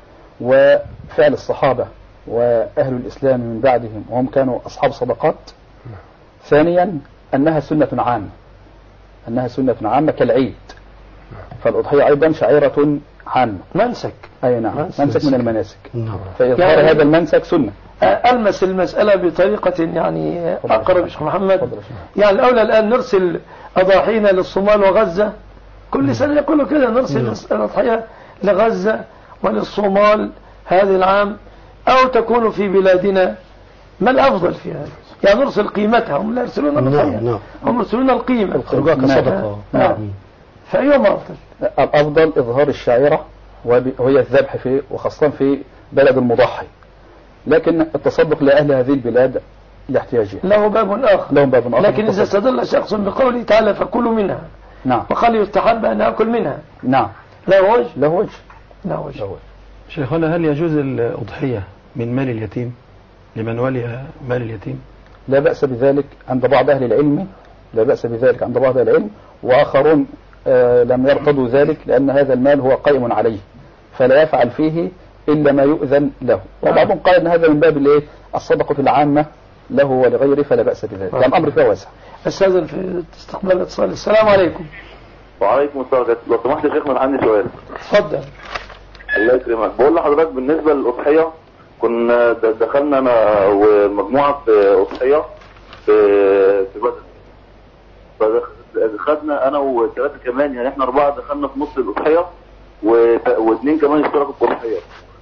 وفعل الصحابة وأهل الإسلام من بعدهم وهم كانوا أصحاب صدقات. ثانيا أنها سنة عامة، أنها سنة عامة كالعيد، فالأضحية أيضا شعيرة عامة،
منسك.
أي نعم، منسك, منسك من المناسك.
نعم.
فإظهار يعني هذا المنسك سنة.
ألمس المسألة بطريقة يعني أقرب شيخ محمد. يعني الأولى الآن نرسل أضاحينا للصومال وغزة، كل سنة يقولوا كده نرسل الأضحية لغزة وللصومال هذا العام، أو تكون في بلادنا. ما الأفضل في هذا؟ يعني نرسل قيمتها، هم لا يرسلون الأضحية، هم يرسلون القيمة
كصدقة.
نعم. فأيهما أفضل؟
الأفضل إظهار الشعيرة وهي الذبح في وخاصة في بلد المضحي، لكن التصدق لأهل هذه البلاد لاحتياجها
له باب آخر.
له باب آخر.
لكن إذا استدل شخص بقوله تعالى فكلوا منها،
نعم،
وقال يستحب أن أكل منها،
نعم،
لا وجه
لا وجه
لا وجه.
شيخنا هل يجوز الأضحية من مال اليتيم لمن ولي مال اليتيم؟
لا بأس بذلك عند بعض أهل العلم، لا بأس بذلك عند بعض أهل العلم، وآخرون آه لم يرتضوا ذلك لأن هذا المال هو قائم عليه فلا يفعل فيه إلا ما يؤذن له، وبعضهم قال أن هذا من باب الايه الصدقة العامة له ولغيره فلا بأس بذلك، لأن الأمر فيه واسع.
أستاذن في استقبال الاتصال. السلام عليكم.
وعليكم السلام. لو سمحت يا شيخ من عندي سؤال.
اتفضل.
الله يكرمك. بقول لحضرتك بالنسبة للأضحية، كنا دخلنا أنا ومجموعة في أضحية في في بدر، فدخلنا أنا وثلاثة كمان، يعني إحنا أربعة دخلنا في نص الأضحية واثنين كمان اشتركوا في الأضحية.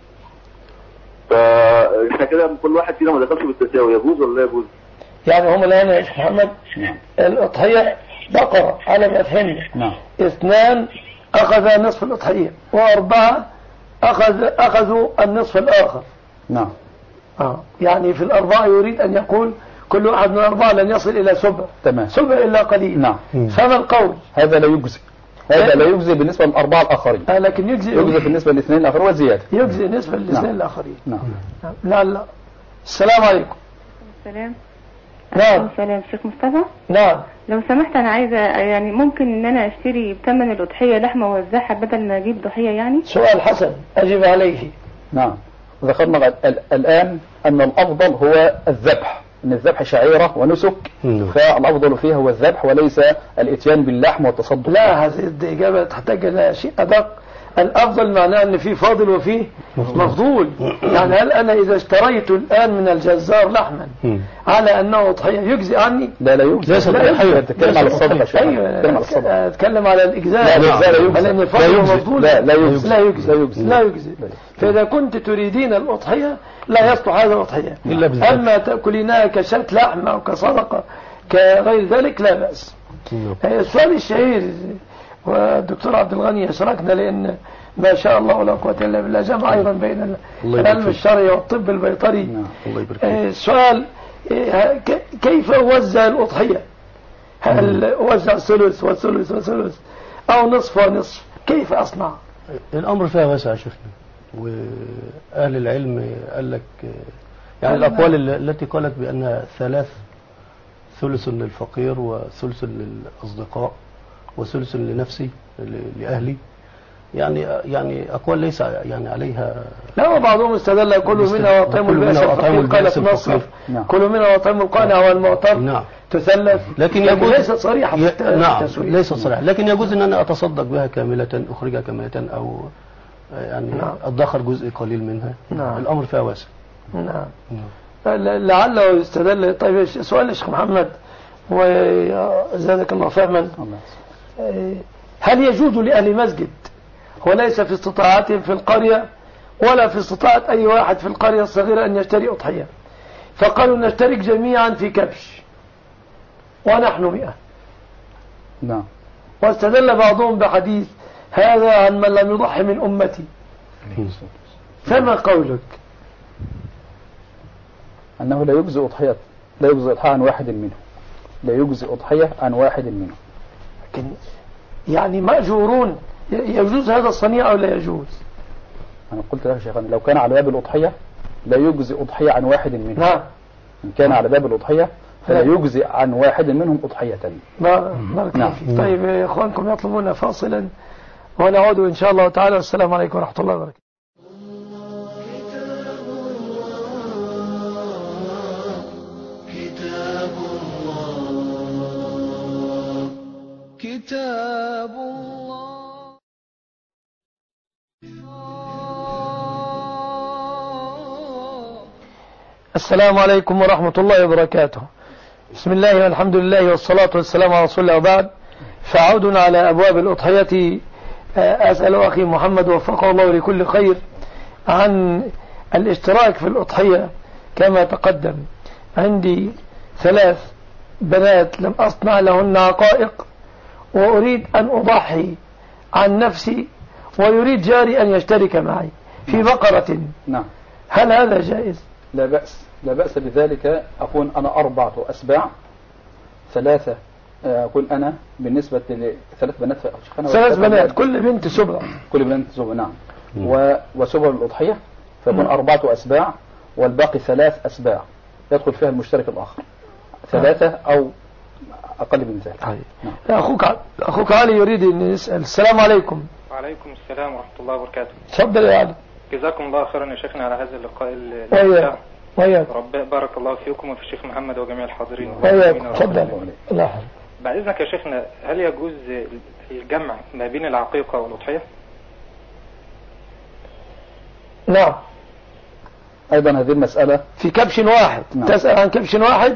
فإحنا كده كل واحد فينا ما دخلش بالتساوي، يجوز ولا لا يجوز؟
يعني هم الآن يا شيخ محمد الأضحية بقرة على ما فهمنا،
نعم.
اثنان أخذ نصف الأضحية وأربعة أخذ أخذوا النصف الآخر.
نعم.
آه. يعني في الأربعة يريد أن يقول كل واحد من الأربعة لن يصل إلى سبع.
تمام.
سبع إلا قليل.
نعم.
فما القول؟
هذا لا يجزي، هذا لا يجزي بالنسبة للأربعة الآخرين.
آه لكن يجزي
يجزي بالنسبة للاثنين الآخرين وزيادة.
يجزي بالنسبة للاثنين
نعم.
الآخرين.
نعم.
نعم. لا لا. السلام عليكم.
السلام.
نعم.
السلام شيخ مصطفى.
نعم.
لو سمحت أنا عايزة يعني ممكن إن أنا أشتري بثمن الأضحية لحمة وأوزعها بدل ما أجيب ضحية يعني؟
سؤال حسن أجب عليه.
نعم. ذكرنا الآن أن الأفضل هو الذبح، أن الذبح شعيرة ونسك، فالأفضل فيها هو الذبح وليس الإتيان باللحم والتصدق.
لا، هذه الإجابة تحتاج إلى شيء أدق. الأفضل معناه أن فيه فاضل وفيه مفضول. يعني هل أنا إذا اشتريت الآن من الجزار لحما على أنه أضحية يجزي عني؟
لا لا يجزي.
ليس أضحية.
تتكلم على الصدقة.
أيوة أتكلم على الإجزاء.
لا لا يجزي.
لأن فاضل ومفضول
لا لا يجزي.
لا يجزي. لا يجزي. فإذا كنت تريدين الأضحية لا يصلح هذا الأضحية. أما تأكلينها كشاة لحم أو كصدقة كغير ذلك لا بأس. السؤال الشهير والدكتور عبد الغني يشاركنا لأن ما شاء الله لا قوة إلا بالله جمع أيضا بين العلم الشرعي والطب البيطري. السؤال كيف أوزع الأضحية؟ هل أوزع ثلث وثلث وثلث أو نصف ونصف؟ كيف أصنع؟
الأمر فيها واسع شفنا، وأهل العلم قال لك يعني الأقوال التي قالت بأنها ثلاث، ثلث للفقير وثلث للأصدقاء وثلث لنفسي لأهلي، يعني يعني أقوال ليس يعني عليها.
لا، وبعضهم استدل كل منها وطعم البائس الفقير قال في النصر كل منها وطعم القانع والمعتر.
نعم.
تثلث،
لكن
يجوز ليست صريحة في
ي... نعم ليست صريحة، لكن يجوز أن أنا أتصدق بها كاملة، أخرجها كاملة أو يعني نعم. أدخر جزء قليل منها. نعم. الأمر فيها واسع.
نعم. لعله يستدل. طيب سؤال الشيخ محمد وزادك الله فهما، هل يجوز لأهل مسجد وليس في استطاعتهم في القرية ولا في استطاعة أي واحد في القرية الصغيرة أن يشتري أضحية، فقالوا نشترك جميعا في كبش ونحن مئة؟
نعم.
واستدل بعضهم بحديث هذا عن من لم يضحي من أمتي، فما قولك؟
أنه لا يجزي أضحية، لا يجزي أضحية عن واحد منهم، لا يجزي أضحية عن واحد منهم.
لكن يعني مأجورون، يجوز هذا الصنيع أو لا يجوز؟
أنا قلت له شيخنا لو كان على باب الأضحية لا يجزي أضحية عن واحد منهم.
نعم.
إن كان على باب الأضحية فلا يجزي عن واحد منهم أضحية.
ما نعم. طيب يا إخوانكم يطلبون فاصلا ونعود إن شاء الله تعالى. والسلام عليكم ورحمة الله وبركاته. كتاب الله. السلام عليكم ورحمة الله وبركاته. بسم الله والحمد لله والصلاة والسلام على رسول الله، وبعد. فعودنا على أبواب الأضحية. أسأل أخي محمد وفقه الله لكل خير عن الاشتراك في الأضحية. كما تقدم عندي ثلاث بنات لم أصنع لهن عقائق وأريد أن أضحي عن نفسي ويريد جاري أن يشترك معي في بقرة.
نعم.
هل هذا جائز؟
لا بأس، لا بأس بذلك. أكون أنا أربعة أسباع، ثلاثة أكون أنا بالنسبة لثلاث بنات.
ثلاث بنات كل بنت سبع.
كل بنت سبع. نعم. و- وسبع الأضحية، فيكون أربعة أسباع والباقي ثلاث أسباع يدخل فيها المشترك الآخر، ثلاثة أو أقل من ذلك.
نعم. أخوك أخوك علي يريد أن يسأل. السلام عليكم.
وعليكم السلام ورحمة الله وبركاته.
تفضل يا علي.
جزاكم الله خيرا يا شيخنا على هذا اللقاء
وياك وياك.
رب بارك الله فيكم وفي الشيخ محمد وجميع الحاضرين.
وياك. تفضل. الله يحفظك.
بعد إذنك يا شيخنا، هل يجوز الجمع ما بين العقيقة والأضحية؟
نعم.
أيضا هذه المسألة
في كبش واحد.
نعم.
تسأل عن كبش واحد؟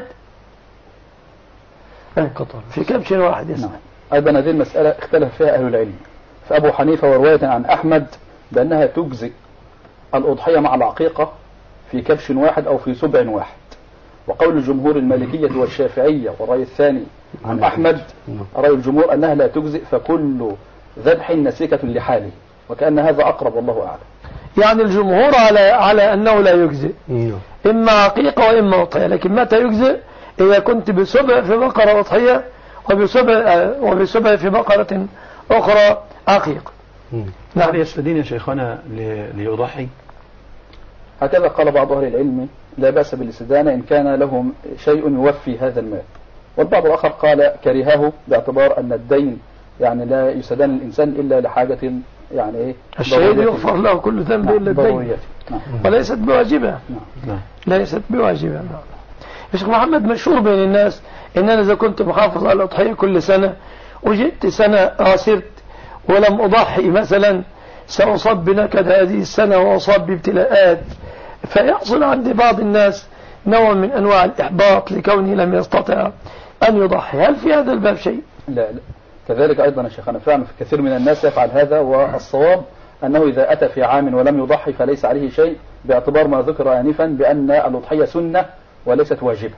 في كبش واحد يسأل.
نعم. أيضا هذه المسألة اختلف فيها أهل العلم، فأبو حنيفة ورواية عن أحمد بأنها تجزئ الأضحية مع العقيقة في كبش واحد أو في سبع واحد، وقول الجمهور المالكية والشافعية والرأي الثاني عن أحمد رأي الجمهور أنها لا تجزئ، فكل ذبح نسيكة لحاله، وكأن هذا أقرب والله أعلم.
يعني الجمهور على على أنه لا يجزئ، إما عقيقة وإما أضحية، لكن متى يجزئ؟ إذا كنت بسبع في بقرة أضحية وبسبع وبسبع في بقرة أخرى عقيقة.
نعم. يستدين يا شيخنا ليضحي؟
هكذا قال بعض أهل العلم لا بأس بالاستدانة إن كان لهم شيء يوفي هذا المال، والبعض الآخر قال كرهه باعتبار أن الدين يعني لا يستدان الإنسان إلا لحاجة يعني إيه
الشهيد يغفر له كل ذنب إلا الدين، وليست بواجبة.
نعم.
ليست بواجبة. نعم. يا شيخ محمد، مشهور بين الناس إن أنا إذا كنت محافظ على الأضحية كل سنة وجدت سنة عسرت ولم أضحي مثلا سأصاب بنكد هذه السنة وأصاب بابتلاءات، فيحصل عند بعض الناس نوع من أنواع الإحباط لكونه لم يستطع أن يضحي. هل في هذا الباب شيء؟
لا لا. كذلك أيضا يا شيخنا فعلا في كثير من الناس يفعل هذا، والصواب أنه إذا أتى في عام ولم يضحي فليس عليه شيء، باعتبار ما ذكر آنفا بأن الأضحية سنة وليست واجبة.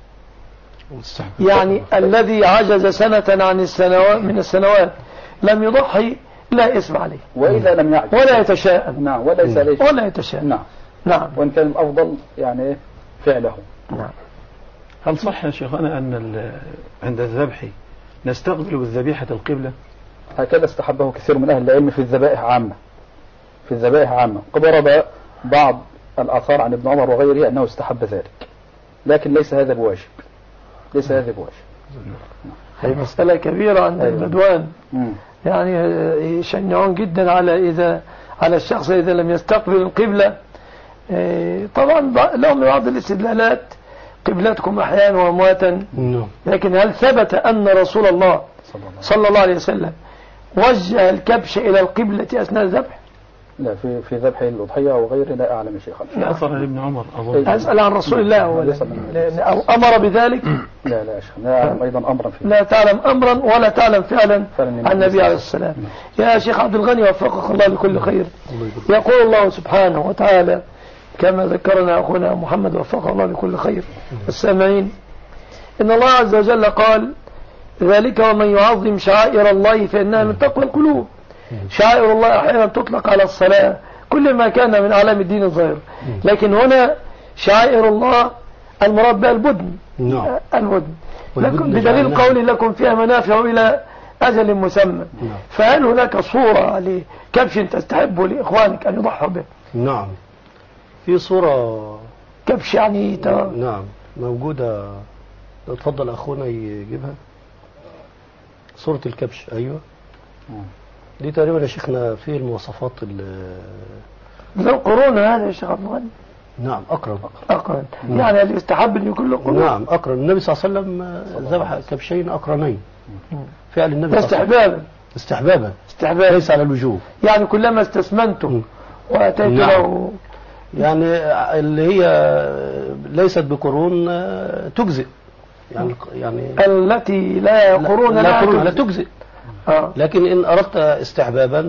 يعني الذي عجز سنة عن السنوات من السنوات لم يضحي لا إثم عليه،
وإذا لم يعجز
ولا يتشاءم.
نعم. وليس عليه
ولا يتشاءم.
نعم.
نعم.
وإن كان الأفضل يعني فعله.
نعم.
هل صح يا شيخنا أن عند الذبح نستقبل بالذبيحة القبلة؟
هكذا استحبه كثير من أهل العلم في الذبائح عامة. في الذبائح عامة قرب بعض الآثار عن ابن عمر وغيره أنه استحب ذلك، لكن ليس هذا بواجب. ليس هذا بواجب.
هي مسألة كبيرة عند
أيوة.
البدوان.
مم.
يعني يشنعون جدا على إذا على الشخص إذا لم يستقبل القبلة. طبعا لهم بعض الاستدلالات، قبلتكم أحيانا وأمواتا، لكن هل ثبت أن رسول الله صلى الله عليه وسلم وجه الكبش إلى القبلة أثناء الذبح؟
لا، في في ذبح الأضحية أو غيره لا أعلم يا شيخ.
أثر لابن عمر أظن.
أسأل عن رسول الله أو أمر بذلك؟
لا لا يا شيخ، لا أعلم أيضا أمرا فيه.
لا تعلم أمرا ولا تعلم فعلا عن النبي عليه السلام. يا شيخ عبد الغني وفقك الله لكل خير. يقول الله سبحانه وتعالى كما ذكرنا أخونا محمد وفقه الله لكل خير السامعين، إن الله عز وجل قال: ذلك ومن يعظم شعائر الله فإنها من تقوى القلوب. شعائر الله أحيانا تطلق على الصلاة، كل ما كان من أعلام الدين الظاهر، لكن هنا شعائر الله المراد بها البدن. البدن لكم بدليل قول لكم فيها منافع إلى أجل مسمى. فهل هناك صورة لكبش تستحب لإخوانك أن يضحوا به؟
نعم، في صورة
كبش يعني ت...
نعم موجودة. اتفضل أخونا يجيبها. صورة الكبش. أيوة. دي تقريبا يا شيخنا في المواصفات
لو قرون هذا يا شيخ عبد الغني.
نعم أقرب
أقرن. يعني اللي يستحب أن يكون له قرون.
نعم أقرن. النبي صلى الله عليه وسلم ذبح كبشين أقرنين. فعل النبي
استحبابا.
استحبابا
استحبابا
ليس على الوجوب.
يعني كلما استثمنتم وأتيت له
يعني اللي هي ليست بقرون تجزئ، يعني يعني
التي لا قرون
لا,
لا,
لا, لا تجزئ. آه. لكن إن أردت استحبابا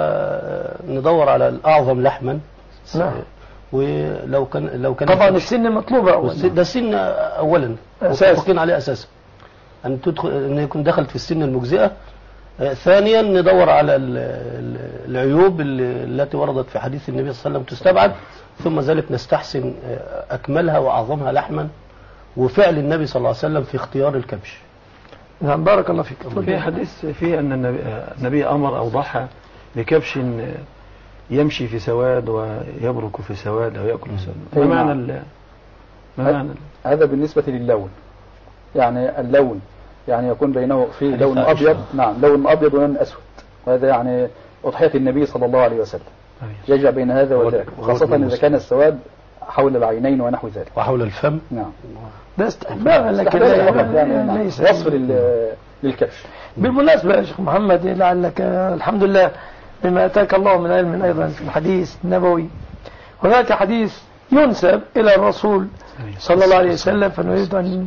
فندور على الأعظم لحما.
نعم.
ولو كان لو كان
طبعا السن مطلوبة أولا.
ده السن أولا متفقين عليه أساسا أن تدخل أن يكون دخلت في السن المجزئة. آه ثانيا ندور على العيوب التي وردت في حديث النبي صلى الله عليه وسلم تستبعد، ثم ذلك نستحسن أكملها وأعظمها لحما، وفعل النبي صلى الله عليه وسلم في اختيار الكبش.
نعم بارك الله فيك.
في حديث فيه أن النبي, النبي أمر أو ضحى بكبش يمشي في سواد ويبرك في سواد أو يأكل في سواد؟ ما معنى ال... ما معنى ال...
هذا بالنسبة للون، يعني اللون يعني يكون بينه في لون أبيض، نعم لون أبيض ولون أسود، وهذا يعني أضحية النبي صلى الله عليه وسلم يجمع بين هذا وذاك، وخاصة إذا كان السواد حول العينين ونحو ذلك
وحول الفم.
نعم
ده استحباب لكن
يعني ليس وصف للكبش.
بالمناسبة يا شيخ محمد لعلك الحمد لله بما أتاك الله من علم أيضا في الحديث النبوي، هناك حديث ينسب إلى الرسول صلى الله عليه وسلم فنريد أن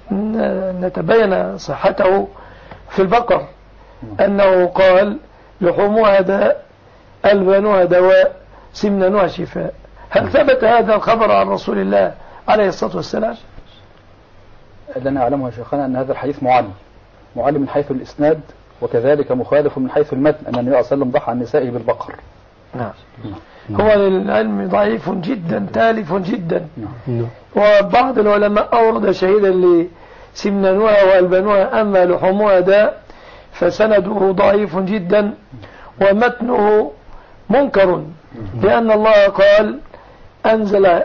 نتبين صحته في البقر أنه قال لحومها داء ألبانها دواء سمنانها شفاء. هل ثبت هذا الخبر عن رسول الله عليه الصلاة والسلام؟
اللي أنا أعلمه يا شيخنا أن هذا الحديث معلم معلم من حيث الإسناد، وكذلك مخالف من حيث المتن، أن النبي صلى الله عليه وسلم ضحى عن نسائه بالبقر.
نعم. هو العلم ضعيف جدا تالف جدا. وبعض العلماء أورد شهيدا لسمنانها وألبانها أما لحومها داء فسنده ضعيف جدا ومتنه منكر، لأن الله قال أنزل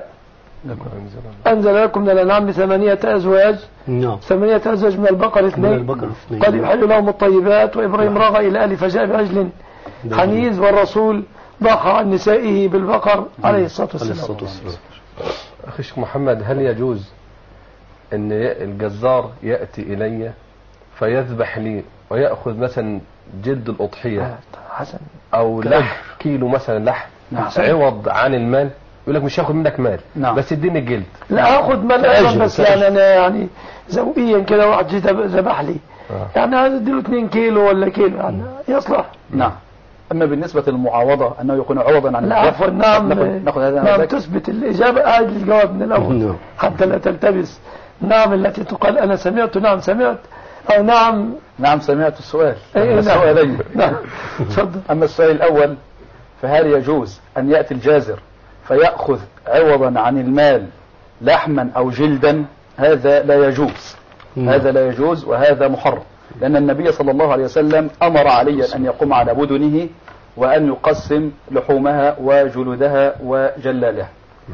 أنزل لكم من الأنعام ثمانية أزواج ثمانية أزواج من البقر اثنين قد يحل لهم الطيبات، وإبراهيم رغى إلى أهل فجاء بعجل حنيذ، والرسول ضحى عن نسائه بالبقر عليه الصلاة والسلام.
أخي الشيخ محمد، هل يجوز أن الجزار يأتي إلي فيذبح لي ويأخذ مثلا جلد الأضحية
حسن
أو لحم كيلو مثلا لحم عوض عن المال؟ يقول لك مش هاخد منك مال نعم. بس اديني الجلد.
لا هاخد مال ايضا، بس يعني انا يعني ذوقيا كده واحد جه ذبح لي آه. يعني هديله اتنين كيلو ولا كيلو يعني يصلح.
نعم. اما بالنسبه للمعاوضه انه يكون عوضا عن
لا عفوا نعم
ناخذ هذا
نعم تثبت الاجابه قاعد الجواب من الاول حتى لا تلتبس. نعم التي تقال انا سمعت نعم سمعت او نعم
نعم سمعت السؤال.
ايه
السؤالين
نعم تفضل.
اما السؤال الاول فهل يجوز ان ياتي الجازر فيأخذ عوضا عن المال لحما أو جلدا؟ هذا لا يجوز. مم. هذا لا يجوز وهذا محرم، لأن النبي صلى الله عليه وسلم أمر عليا أن يقوم على بدنه وأن يقسم لحومها وجلودها وجلالها،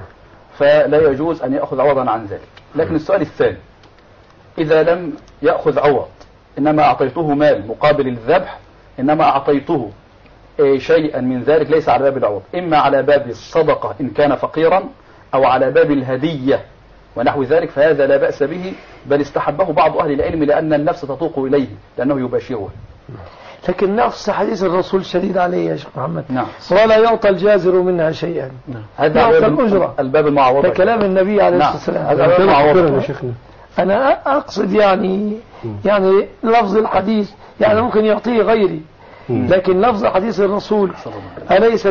فلا يجوز أن يأخذ عوضا عن ذلك. لكن السؤال الثاني، إذا لم يأخذ عوض إنما أعطيته مال مقابل الذبح، إنما أعطيته شيئا من ذلك ليس على باب العوض، إما على باب الصدقة إن كان فقيرا أو على باب الهدية ونحو ذلك، فهذا لا بأس به، بل استحبه بعض أهل العلم لأن النفس تطوق إليه لأنه يباشره.
لكن نفس حديث الرسول شديد عليه يا شيخ محمد.
نعم.
ولا يعطى الجازر منها شيئا.
نعم. هذا الأجرة
الباب المعوضة، كلام النبي عليه الصلاة والسلام.
هذا باب المعوضة يا شيخنا.
أنا أقصد يعني يعني لفظ الحديث يعني ممكن يعطيه غيري، لكن لفظ حديث الرسول أليس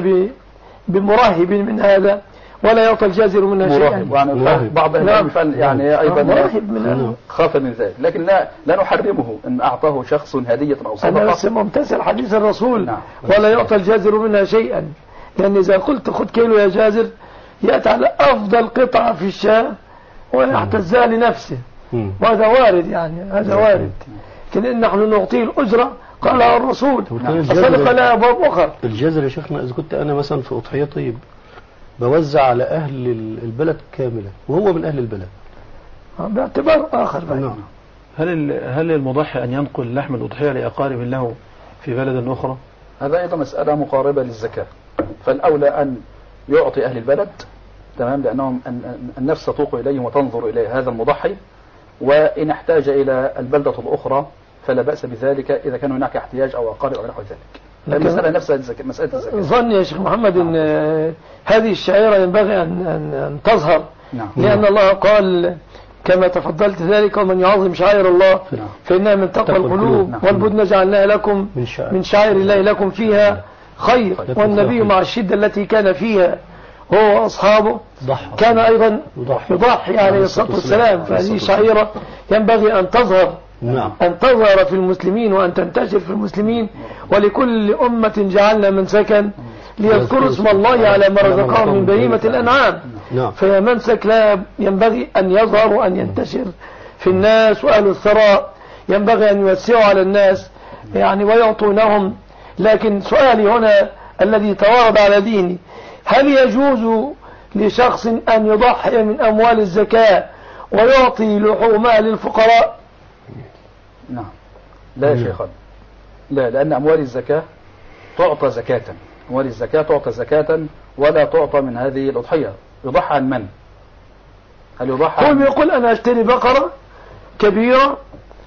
بمرهب من هذا؟ ولا يعطى الجازر منها شيئا.
يعني بعض الناس يعني أيضا مرهب منها خاف من ذلك، لكن لا لا نحرمه إن أعطاه شخص هدية أو صدقة.
أنا بس ممتثل حديث الرسول. نعم. ولا يعطى الجازر منها شيئا، لأن إذا قلت خد كيلو يا جازر يأتي على أفضل قطعة في الشاة ويحتزها لنفسه، وهذا وارد يعني هذا وارد، لكن نحن نعطيه الأجرة قالها الرسول. الصدقة لها أبواب أخرى.
الجزر يا شيخنا إذا كنت أنا مثلا في أضحيتي بوزع على أهل البلد كاملة وهو من أهل البلد
باعتبار آخر.
نعم. هل هل المضحي أن ينقل لحم الأضحية لأقارب له في بلد أخرى؟
هذا أيضا مسألة مقاربة للزكاة، فالأولى أن يعطي أهل البلد تمام، لأنهم النفس تطوق إليهم وتنظر إلى هذا المضحي، وإن احتاج إلى البلدة الأخرى فلا بأس بذلك إذا كان هناك احتياج أو أقارب أو نحو ذلك. المسألة نفسها الزكاة، مسألة الزكاة.
ظن يا شيخ محمد أن هذه الشعيرة ينبغي أن, أن, أن تظهر. نعم. لأن الله قال كما تفضلت ذلك ومن يعظم شعائر الله نعم. فإنها من تقوى القلوب. نعم. والبدن جعلناها لكم من شعائر الله لكم فيها خير. والنبي مع الشدة التي كان فيها هو وأصحابه كان أيضا يضحي عليه الصلاة والسلام، فهذه شعيرة ينبغي أن تظهر. نعم. أن تظهر في المسلمين وأن تنتشر في المسلمين. ولكل أمة جعلنا منسكا ليذكروا اسم الله على ما رزقهم من بهيمة الأنعام. نعم. فهي منسك لا ينبغي أن يظهر وأن ينتشر في الناس، وأهل الثراء ينبغي أن يوسعوا على الناس يعني ويعطونهم. لكن سؤالي هنا الذي توارد على ديني، هل يجوز لشخص أن يضحي من أموال الزكاة ويعطي لحومها للفقراء؟
نعم. لا يا شيخ، لا، لأن أموال الزكاة تعطى زكاة، أموال الزكاة تعطى زكاة ولا تعطى من هذه الأضحية. يضحى عن من؟ هل يضحى؟
هو يقول أنا أشتري بقرة كبيرة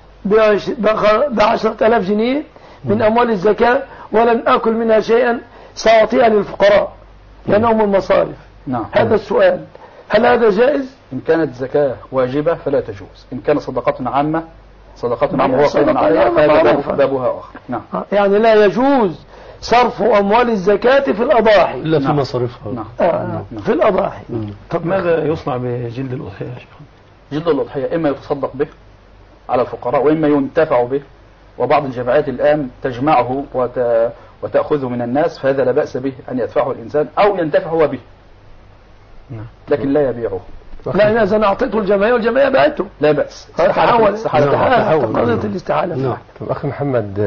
بعشرة آلاف جنيه من أموال الزكاة ولن أكل منها شيئا، سأعطيها للفقراء لأنهم المصارف.
نعم.
هذا السؤال، هل هذا جائز؟
إن كانت زكاة واجبة فلا تجوز، إن كان صدقة عامة صدقة عامة هو قيما عليها فهذا بابها آخر. نعم.
يعني لا يجوز صرف أموال الزكاة في الأضاحي
إلا في نعم. مصارفها.
نعم.
آه. نعم. في الأضاحي.
نعم. طب ماذا يصنع بجلد الأضحية يا شيخ؟
جلد الأضحية إما يتصدق به على الفقراء وإما ينتفع به، وبعض الجمعيات الآن تجمعه وت... وتأخذه من الناس، فهذا لا بأس به أن يدفعه الإنسان أو ينتفع هو به.
نعم.
لكن لا يبيعه.
لا، إذا أنا أعطيته الجمعية والجمعية بعته
لا بأس.
تحول
استحالة
قضية الاستحالة.
نعم.
أخي محمد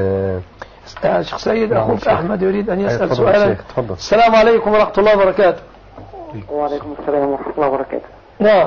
آه شيخ سيد، أخوك أحمد يريد أن يسأل سؤالا.
تفضل.
السلام عليكم ورحمة الله وبركاته.
وعليكم السلام ورحمة الله وبركاته.
نعم.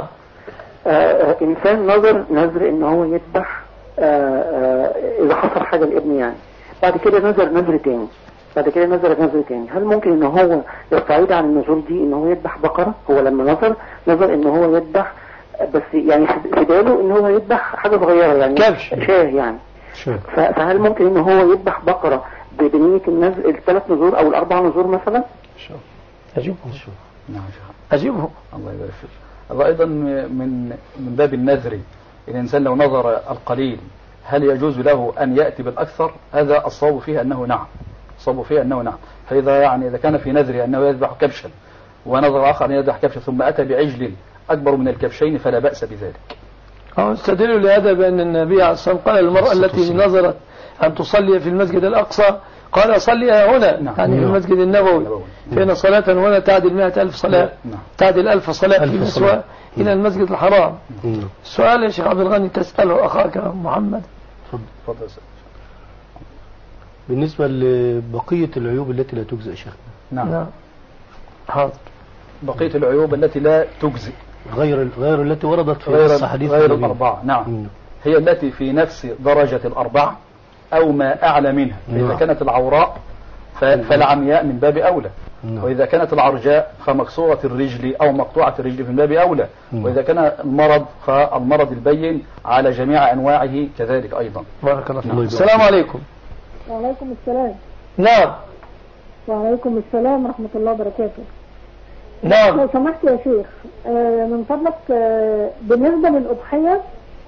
آه إنسان نظر نذر إن هو يذبح آه آه إذا حصل حاجة لابنه يعني، بعد كده نذر نذر تاني، بعد كده نذر نذر تاني، هل ممكن إن هو يستعيد عن النذور دي إن هو يذبح بقرة؟ هو لما نذر نذر إن هو يذبح بس يعني في باله إن هو يذبح حاجة صغيرة يعني
كبش
شاه يعني، فهل ممكن إن هو يذبح بقرة بنية النذر الثلاث نذور أو الأربع نذور مثلا؟
أجيبه.
نعم.
أجيبه.
الله يبارك فيك. هذا أيضا من من باب النذر، الإنسان لو نظر القليل هل يجوز له أن يأتي بالأكثر؟ هذا الصواب فيه أنه نعم، الصواب فيه أنه نعم. فإذا يعني إذا كان في نذره أنه يذبح كبشا ونظر آخر أن يذبح كبشا ثم أتى بعجل أكبر من الكبشين فلا بأس بذلك.
أو استدلوا لهذا بأن النبي عليه الصلاة والسلام قال المرأة التي نظرت أن تصلي في المسجد الأقصى قال صليها هنا. نعم. يعني في المسجد النبوي، فإن صلاة هنا تعدل مئة ألف صلاة.
نعم.
تعدل ألف صلاة في نسوة إلى المسجد الحرام. السؤال يا شيخ عبد الغني تسأله أخاك محمد.
تفضل.
بالنسبة لبقية العيوب التي لا تجزئ شيخنا.
نعم.
نعم. حاضر.
بقية العيوب التي لا تجزئ
غير غير التي وردت في
غير
الحديث
غير الأربعة. نعم. مم. هي التي في نفس درجة الأربعة أو ما أعلى منها.
نعم.
إذا كانت العوراء فالعمياء من باب أولى. نعم. وإذا كانت العرجاء فمكسورة الرجل أو مقطوعة الرجل من باب أولى. نعم. وإذا كان المرض فالمرض البين على جميع أنواعه كذلك أيضا.
بارك الله فيك. السلام عليكم.
وعليكم السلام.
نعم.
وعليكم السلام ورحمة الله وبركاته.
نعم.
لو سمحت يا شيخ آه من فضلك آه بالنسبة للأضحية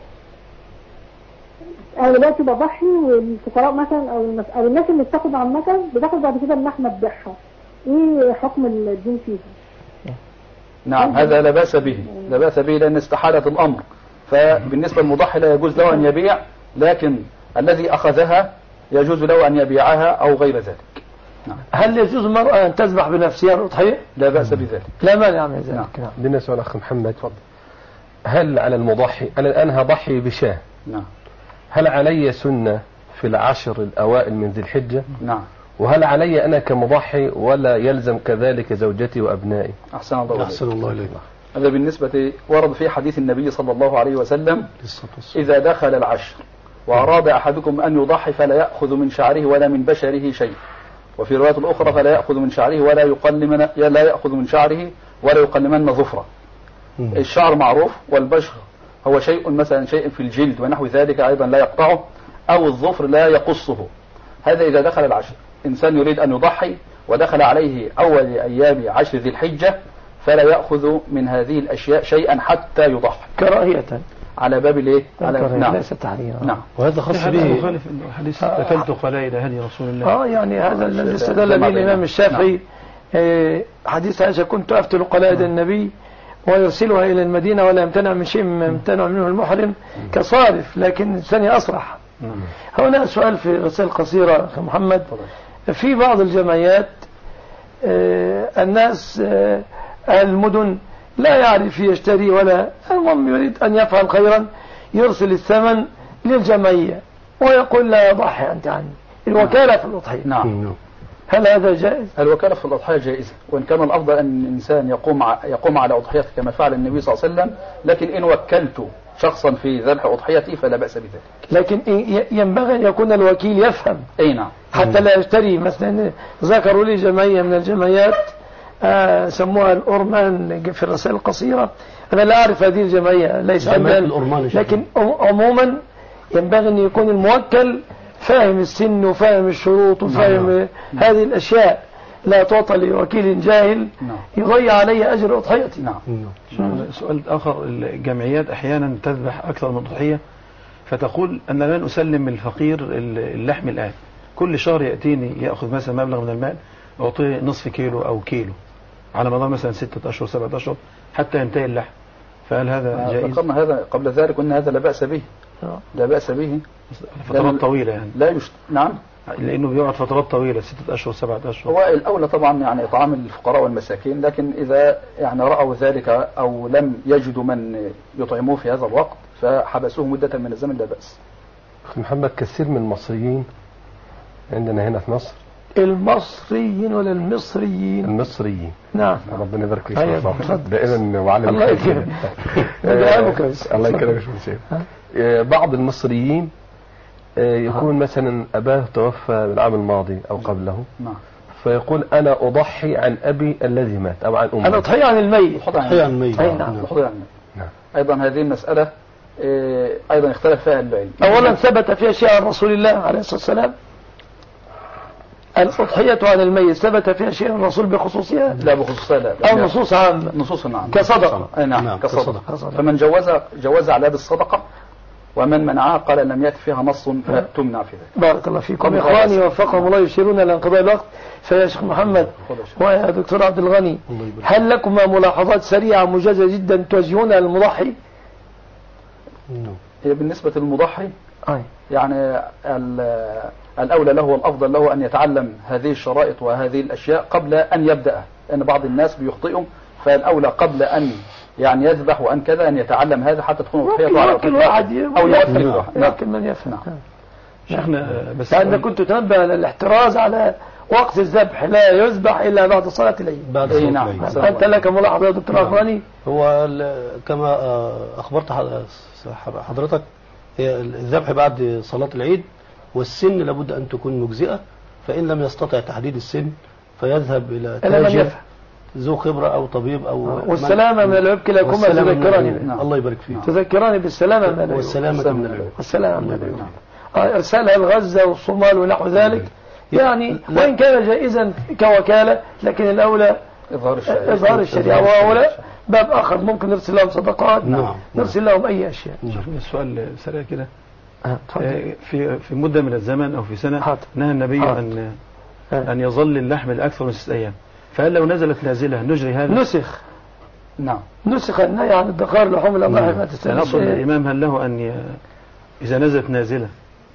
أنا دلوقتي بضحي والفقراء مثلا أو, المس... أو الناس اللي بتاخد عامة بتاخد بعد كده اللحمة تبيعها، إيه حكم الدين فيها؟
نعم هذا لا بأس به، لا بأس به لأن استحالة الأمر، فبالنسبة للمضحي لا يجوز له أن يبيع، لكن الذي أخذها يجوز له أن يبيعها أو غير ذلك.
نعم. هل يجوز المرأة أن تذبح بنفسها الأضحية؟
لا بأس بذلك.
لا مانع من ذلك.
نعم.
نعم.
بدنا سؤال أخ محمد. تفضل. هل على المضحي أنا الآن هضحي بشاه؟
نعم.
هل علي سنة في العشر الأوائل من ذي الحجة؟
نعم.
وهل علي أنا كمضحي ولا يلزم كذلك زوجتي وأبنائي؟
أحسن الله إليك.
أحسن الله إليك.
هذا بالنسبة ورد في حديث النبي صلى الله عليه وسلم إذا دخل العشر وأراد أحدكم أن يضحي فلا يأخذ من شعره ولا من بشره شيء، وفي رواية الأخرى فلا يأخذ من شعره ولا يقلمن لا يأخذ من شعره ولا يقلمن ظفرة. الشعر معروف، والبشر هو شيء مثلا شيء في الجلد ونحو ذلك أيضا لا يقطعه، أو الظفر لا يقصه. هذا إذا دخل العشر، إنسان يريد أن يضحي ودخل عليه أول أيام عشر ذي الحجة فلا يأخذ من هذه الأشياء شيئا حتى يضحي
كراهية
على باب الايه؟ على
نعم. ليس تحريرا.
نعم.
وهذا خاص به
مخالف حديث أكلت قلائل هدي رسول الله.
اه يعني هذا الذي استدل به الإمام الشافعي. نعم. حديث عائشة كنت أفتل قلائد نعم. النبي ويرسلها إلى المدينة ولا يمتنع من شيء مما يمتنع منه المحرم كصارف، لكن الثاني أصرح. نعم. هنا سؤال في رسالة قصيرة أخي محمد. في بعض الجمعيات آه الناس آه المدن لا يعرف يشتري ولا المهم يريد أن يفعل خيرا يرسل الثمن للجمعية ويقول لا يضحي أنت عني الوكالة في الأضحية.
نعم.
هل هذا جائز؟
الوكالة في الأضحية جائزة، وإن كان الأفضل أن الإنسان يقوم يقوم على أضحيته كما فعل النبي صلى الله عليه وسلم، لكن إن وكلت شخصا في ذبح أضحيته فلا بأس بذلك.
لكن ينبغي أن يكون الوكيل يفهم.
أي نعم.
حتى لا يشتري. مثلا ذكروا لي جمعية من الجمعيات آه سموها الأورمان في الرسائل القصيرة. أنا لا أعرف هذه الجمعية، ليس عندنا، لكن عموما ينبغي أن يكون الموكل فاهم السن وفاهم الشروط وفاهم نعم. هذه الأشياء لا تعطى لوكيل جاهل نعم. يضيع علي أجر أضحيتي.
نعم.
نعم. سؤال آخر، الجمعيات أحيانا تذبح أكثر من أضحية، فتقول أن لن أسلم الفقير اللحم الآن، كل شهر يأتيني يأخذ مثلا مبلغ من المال أعطيه نصف كيلو أو كيلو على مدار مثلا ستة أشهر سبعة أشهر حتى ينتهي اللحم، فهل هذا جائز؟
ذكرنا هذا قبل ذلك، قلنا هذا لا بأس به. لا بأس به
فترات طويلة يعني.
لا يشت... نعم،
لأنه بيقعد فترات طويلة ستة أشهر سبعة أشهر.
هو الأولى طبعا يعني إطعام الفقراء والمساكين، لكن إذا يعني رأوا ذلك أو لم يجدوا من يطعموه في هذا الوقت فحبسوه مدة من الزمن لا بأس.
أخي محمد، كثير من المصريين عندنا هنا في مصر،
المصريين ولا المصريين؟
المصريين.
نعم.
ربنا يبارك فيك. دائما وعلى
الله يكرمك.
الله يكرمك. بعض المصريين يكون مثلا أباه توفى بالعام الماضي أو قبله، فيقول أنا أضحي عن أبي الذي مات أو عن أمي.
أنا أضحي عن الميت.
أضحي عن الميت.
أي نعم.
نعم. أيضا هذه المسألة أيضا اختلف فيها العلم.
أولا ثبت فيها شيء عن رسول الله عليه الصلاة والسلام. الأضحية عن الميت ثبت فيها شيء عن الرسول بخصوصها؟
لا بخصوصها لا.
أو نصوص عامة؟
نصوص نعم.
كصدقة.
أي نعم. نعم. كصدقة. فمن جوز جوز على بالصدقة، ومن منعها قال لم يأتي فيها نص فتمنع في ذلك.
بارك الله فيكم إخواني وفقهم الله، يشيرون لانقضاء الوقت. فيا شيخ محمد ويا دكتور عبد الغني، هل لكم ملاحظات سريعة موجزة جدا توجهونها للمضحي؟
هي بالنسبة للمضحي
أي.
يعني الأولى له والأفضل له أن يتعلم هذه الشرائط وهذه الأشياء قبل أن يبدأ، لأن بعض الناس بيخطئهم، فالأولى قبل أن يعني يذبح وأن كذا أن يتعلم هذا حتى تكون أضحيته على
كل واحد
أو يوكل واحد.
لكن من يفهم.
نحن
بس لأن كنت تنبه على الاحتراز على وقت الذبح، لا يذبح إلا بعد صلاة العيد.
بعد صلاة
نعم.
العيد.
أنت لك ملاحظة يا دكتور أخواني؟
هو كما أخبرت حضرتك، الذبح بعد صلاة العيد، والسن لابد أن تكون مجزئة، فإن لم يستطع تحديد السن فيذهب إلى تاجر ذو خبرة أو طبيب أو
والسلامة من العيوب كلاكما تذكراني.
الله يبارك فيك.
تذكراني بالسلامة من العيوب.
والسلامة من العيوب.
والسلامة من العيوب. إرسالها لغزة والصومال ونحو ذلك يعني، وإن كان جائزا كوكالة، لكن الأولى
إظهار الشريعة.
إظهار الشريعة. وهؤلاء باب آخر، ممكن نرسل لهم صدقات،
نعم.
نرسل لهم أي أشياء.
السؤال سريع كده. في في مدة من الزمن أو في سنة نهى النبي أن أن يظل اللحم الأكثر من ستة أيام، فهل لو نزلت نازلة نجري هذا؟
نسخ.
نعم.
نسخ النهي عن الدقار لحوم الأضاحي ما
تستنى. أقصد الإمام هل له أن ي... إذا نزلت نازلة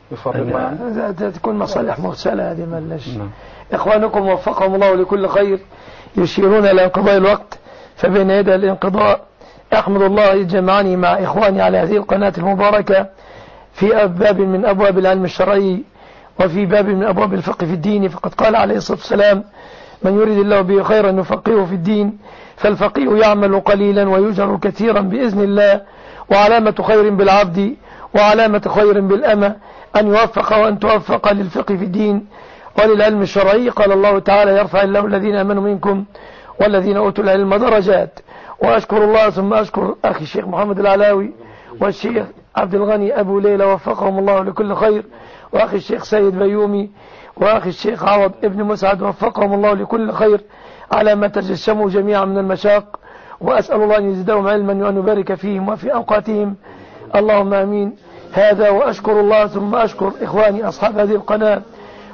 أن تكون مصالح مرسلة، هذه ما لش. إخوانكم وفقهم الله لكل خير يشيرون إلى انقضاء الوقت، فبين يدي الانقضاء أحمد الله جمعني مع إخواني على هذه القناة المباركة في باب من أبواب العلم الشرعي وفي باب من أبواب الفقه في الدين. فقد قال عليه الصلاة والسلام: من يريد الله به خيرا يفقهه في الدين، فالفقيه يعمل قليلا ويجر كثيرا بإذن الله. وعلامة خير بالعبد وعلامة خير بالأمة أن يوفق وأن توفق للفقه في الدين وللعلم الشرعي. قال الله تعالى: يرفع الله الذين آمنوا منكم والذين أوتوا العلم درجات. وأشكر الله ثم أشكر أخي الشيخ محمد العلاوي والشيخ عبد الغني أبو ليلى وفقهم الله لكل خير، وأخي الشيخ سيد بيومي وأخي الشيخ عوض ابن مسعد وفقهم الله لكل خير على ما تجسموا جميعا من المشاق. وأسأل الله أن يزيدهم علما وأن يبارك فيهم وفي أوقاتهم، اللهم آمين. هذا وأشكر الله ثم أشكر إخواني أصحاب هذه القناة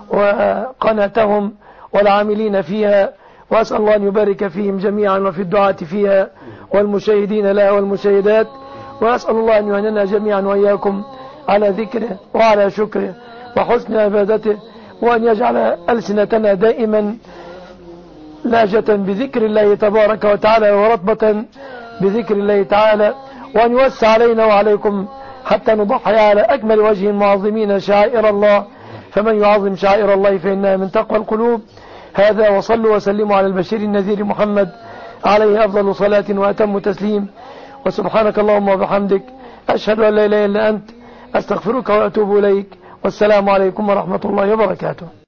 وقناتهم والعاملين فيها، وأسأل الله أن يبارك فيهم جميعا وفي الدعاة فيها والمشاهدين لها والمشاهدات. وأسأل الله أن يعيننا جميعا وإياكم على ذكره وعلى شكره وحسن عبادته، وأن يجعل ألسنتنا دائما لاجة بذكر الله تبارك وتعالى ورطبة بذكر الله تعالى، وأن يوسع علينا وعليكم حتى نضحي على أكمل وجه معظمين شعائر الله. فمن يعظم شعائر الله فإنها من تقوى القلوب. هذا، وصلوا وسلموا على البشير النذير محمد عليه أفضل صلاة وأتم تسليم. وسبحانك اللهم وبحمدك أشهد أن لا إله إلا أنت أستغفرك وأتوب إليك. والسلام عليكم ورحمة الله وبركاته.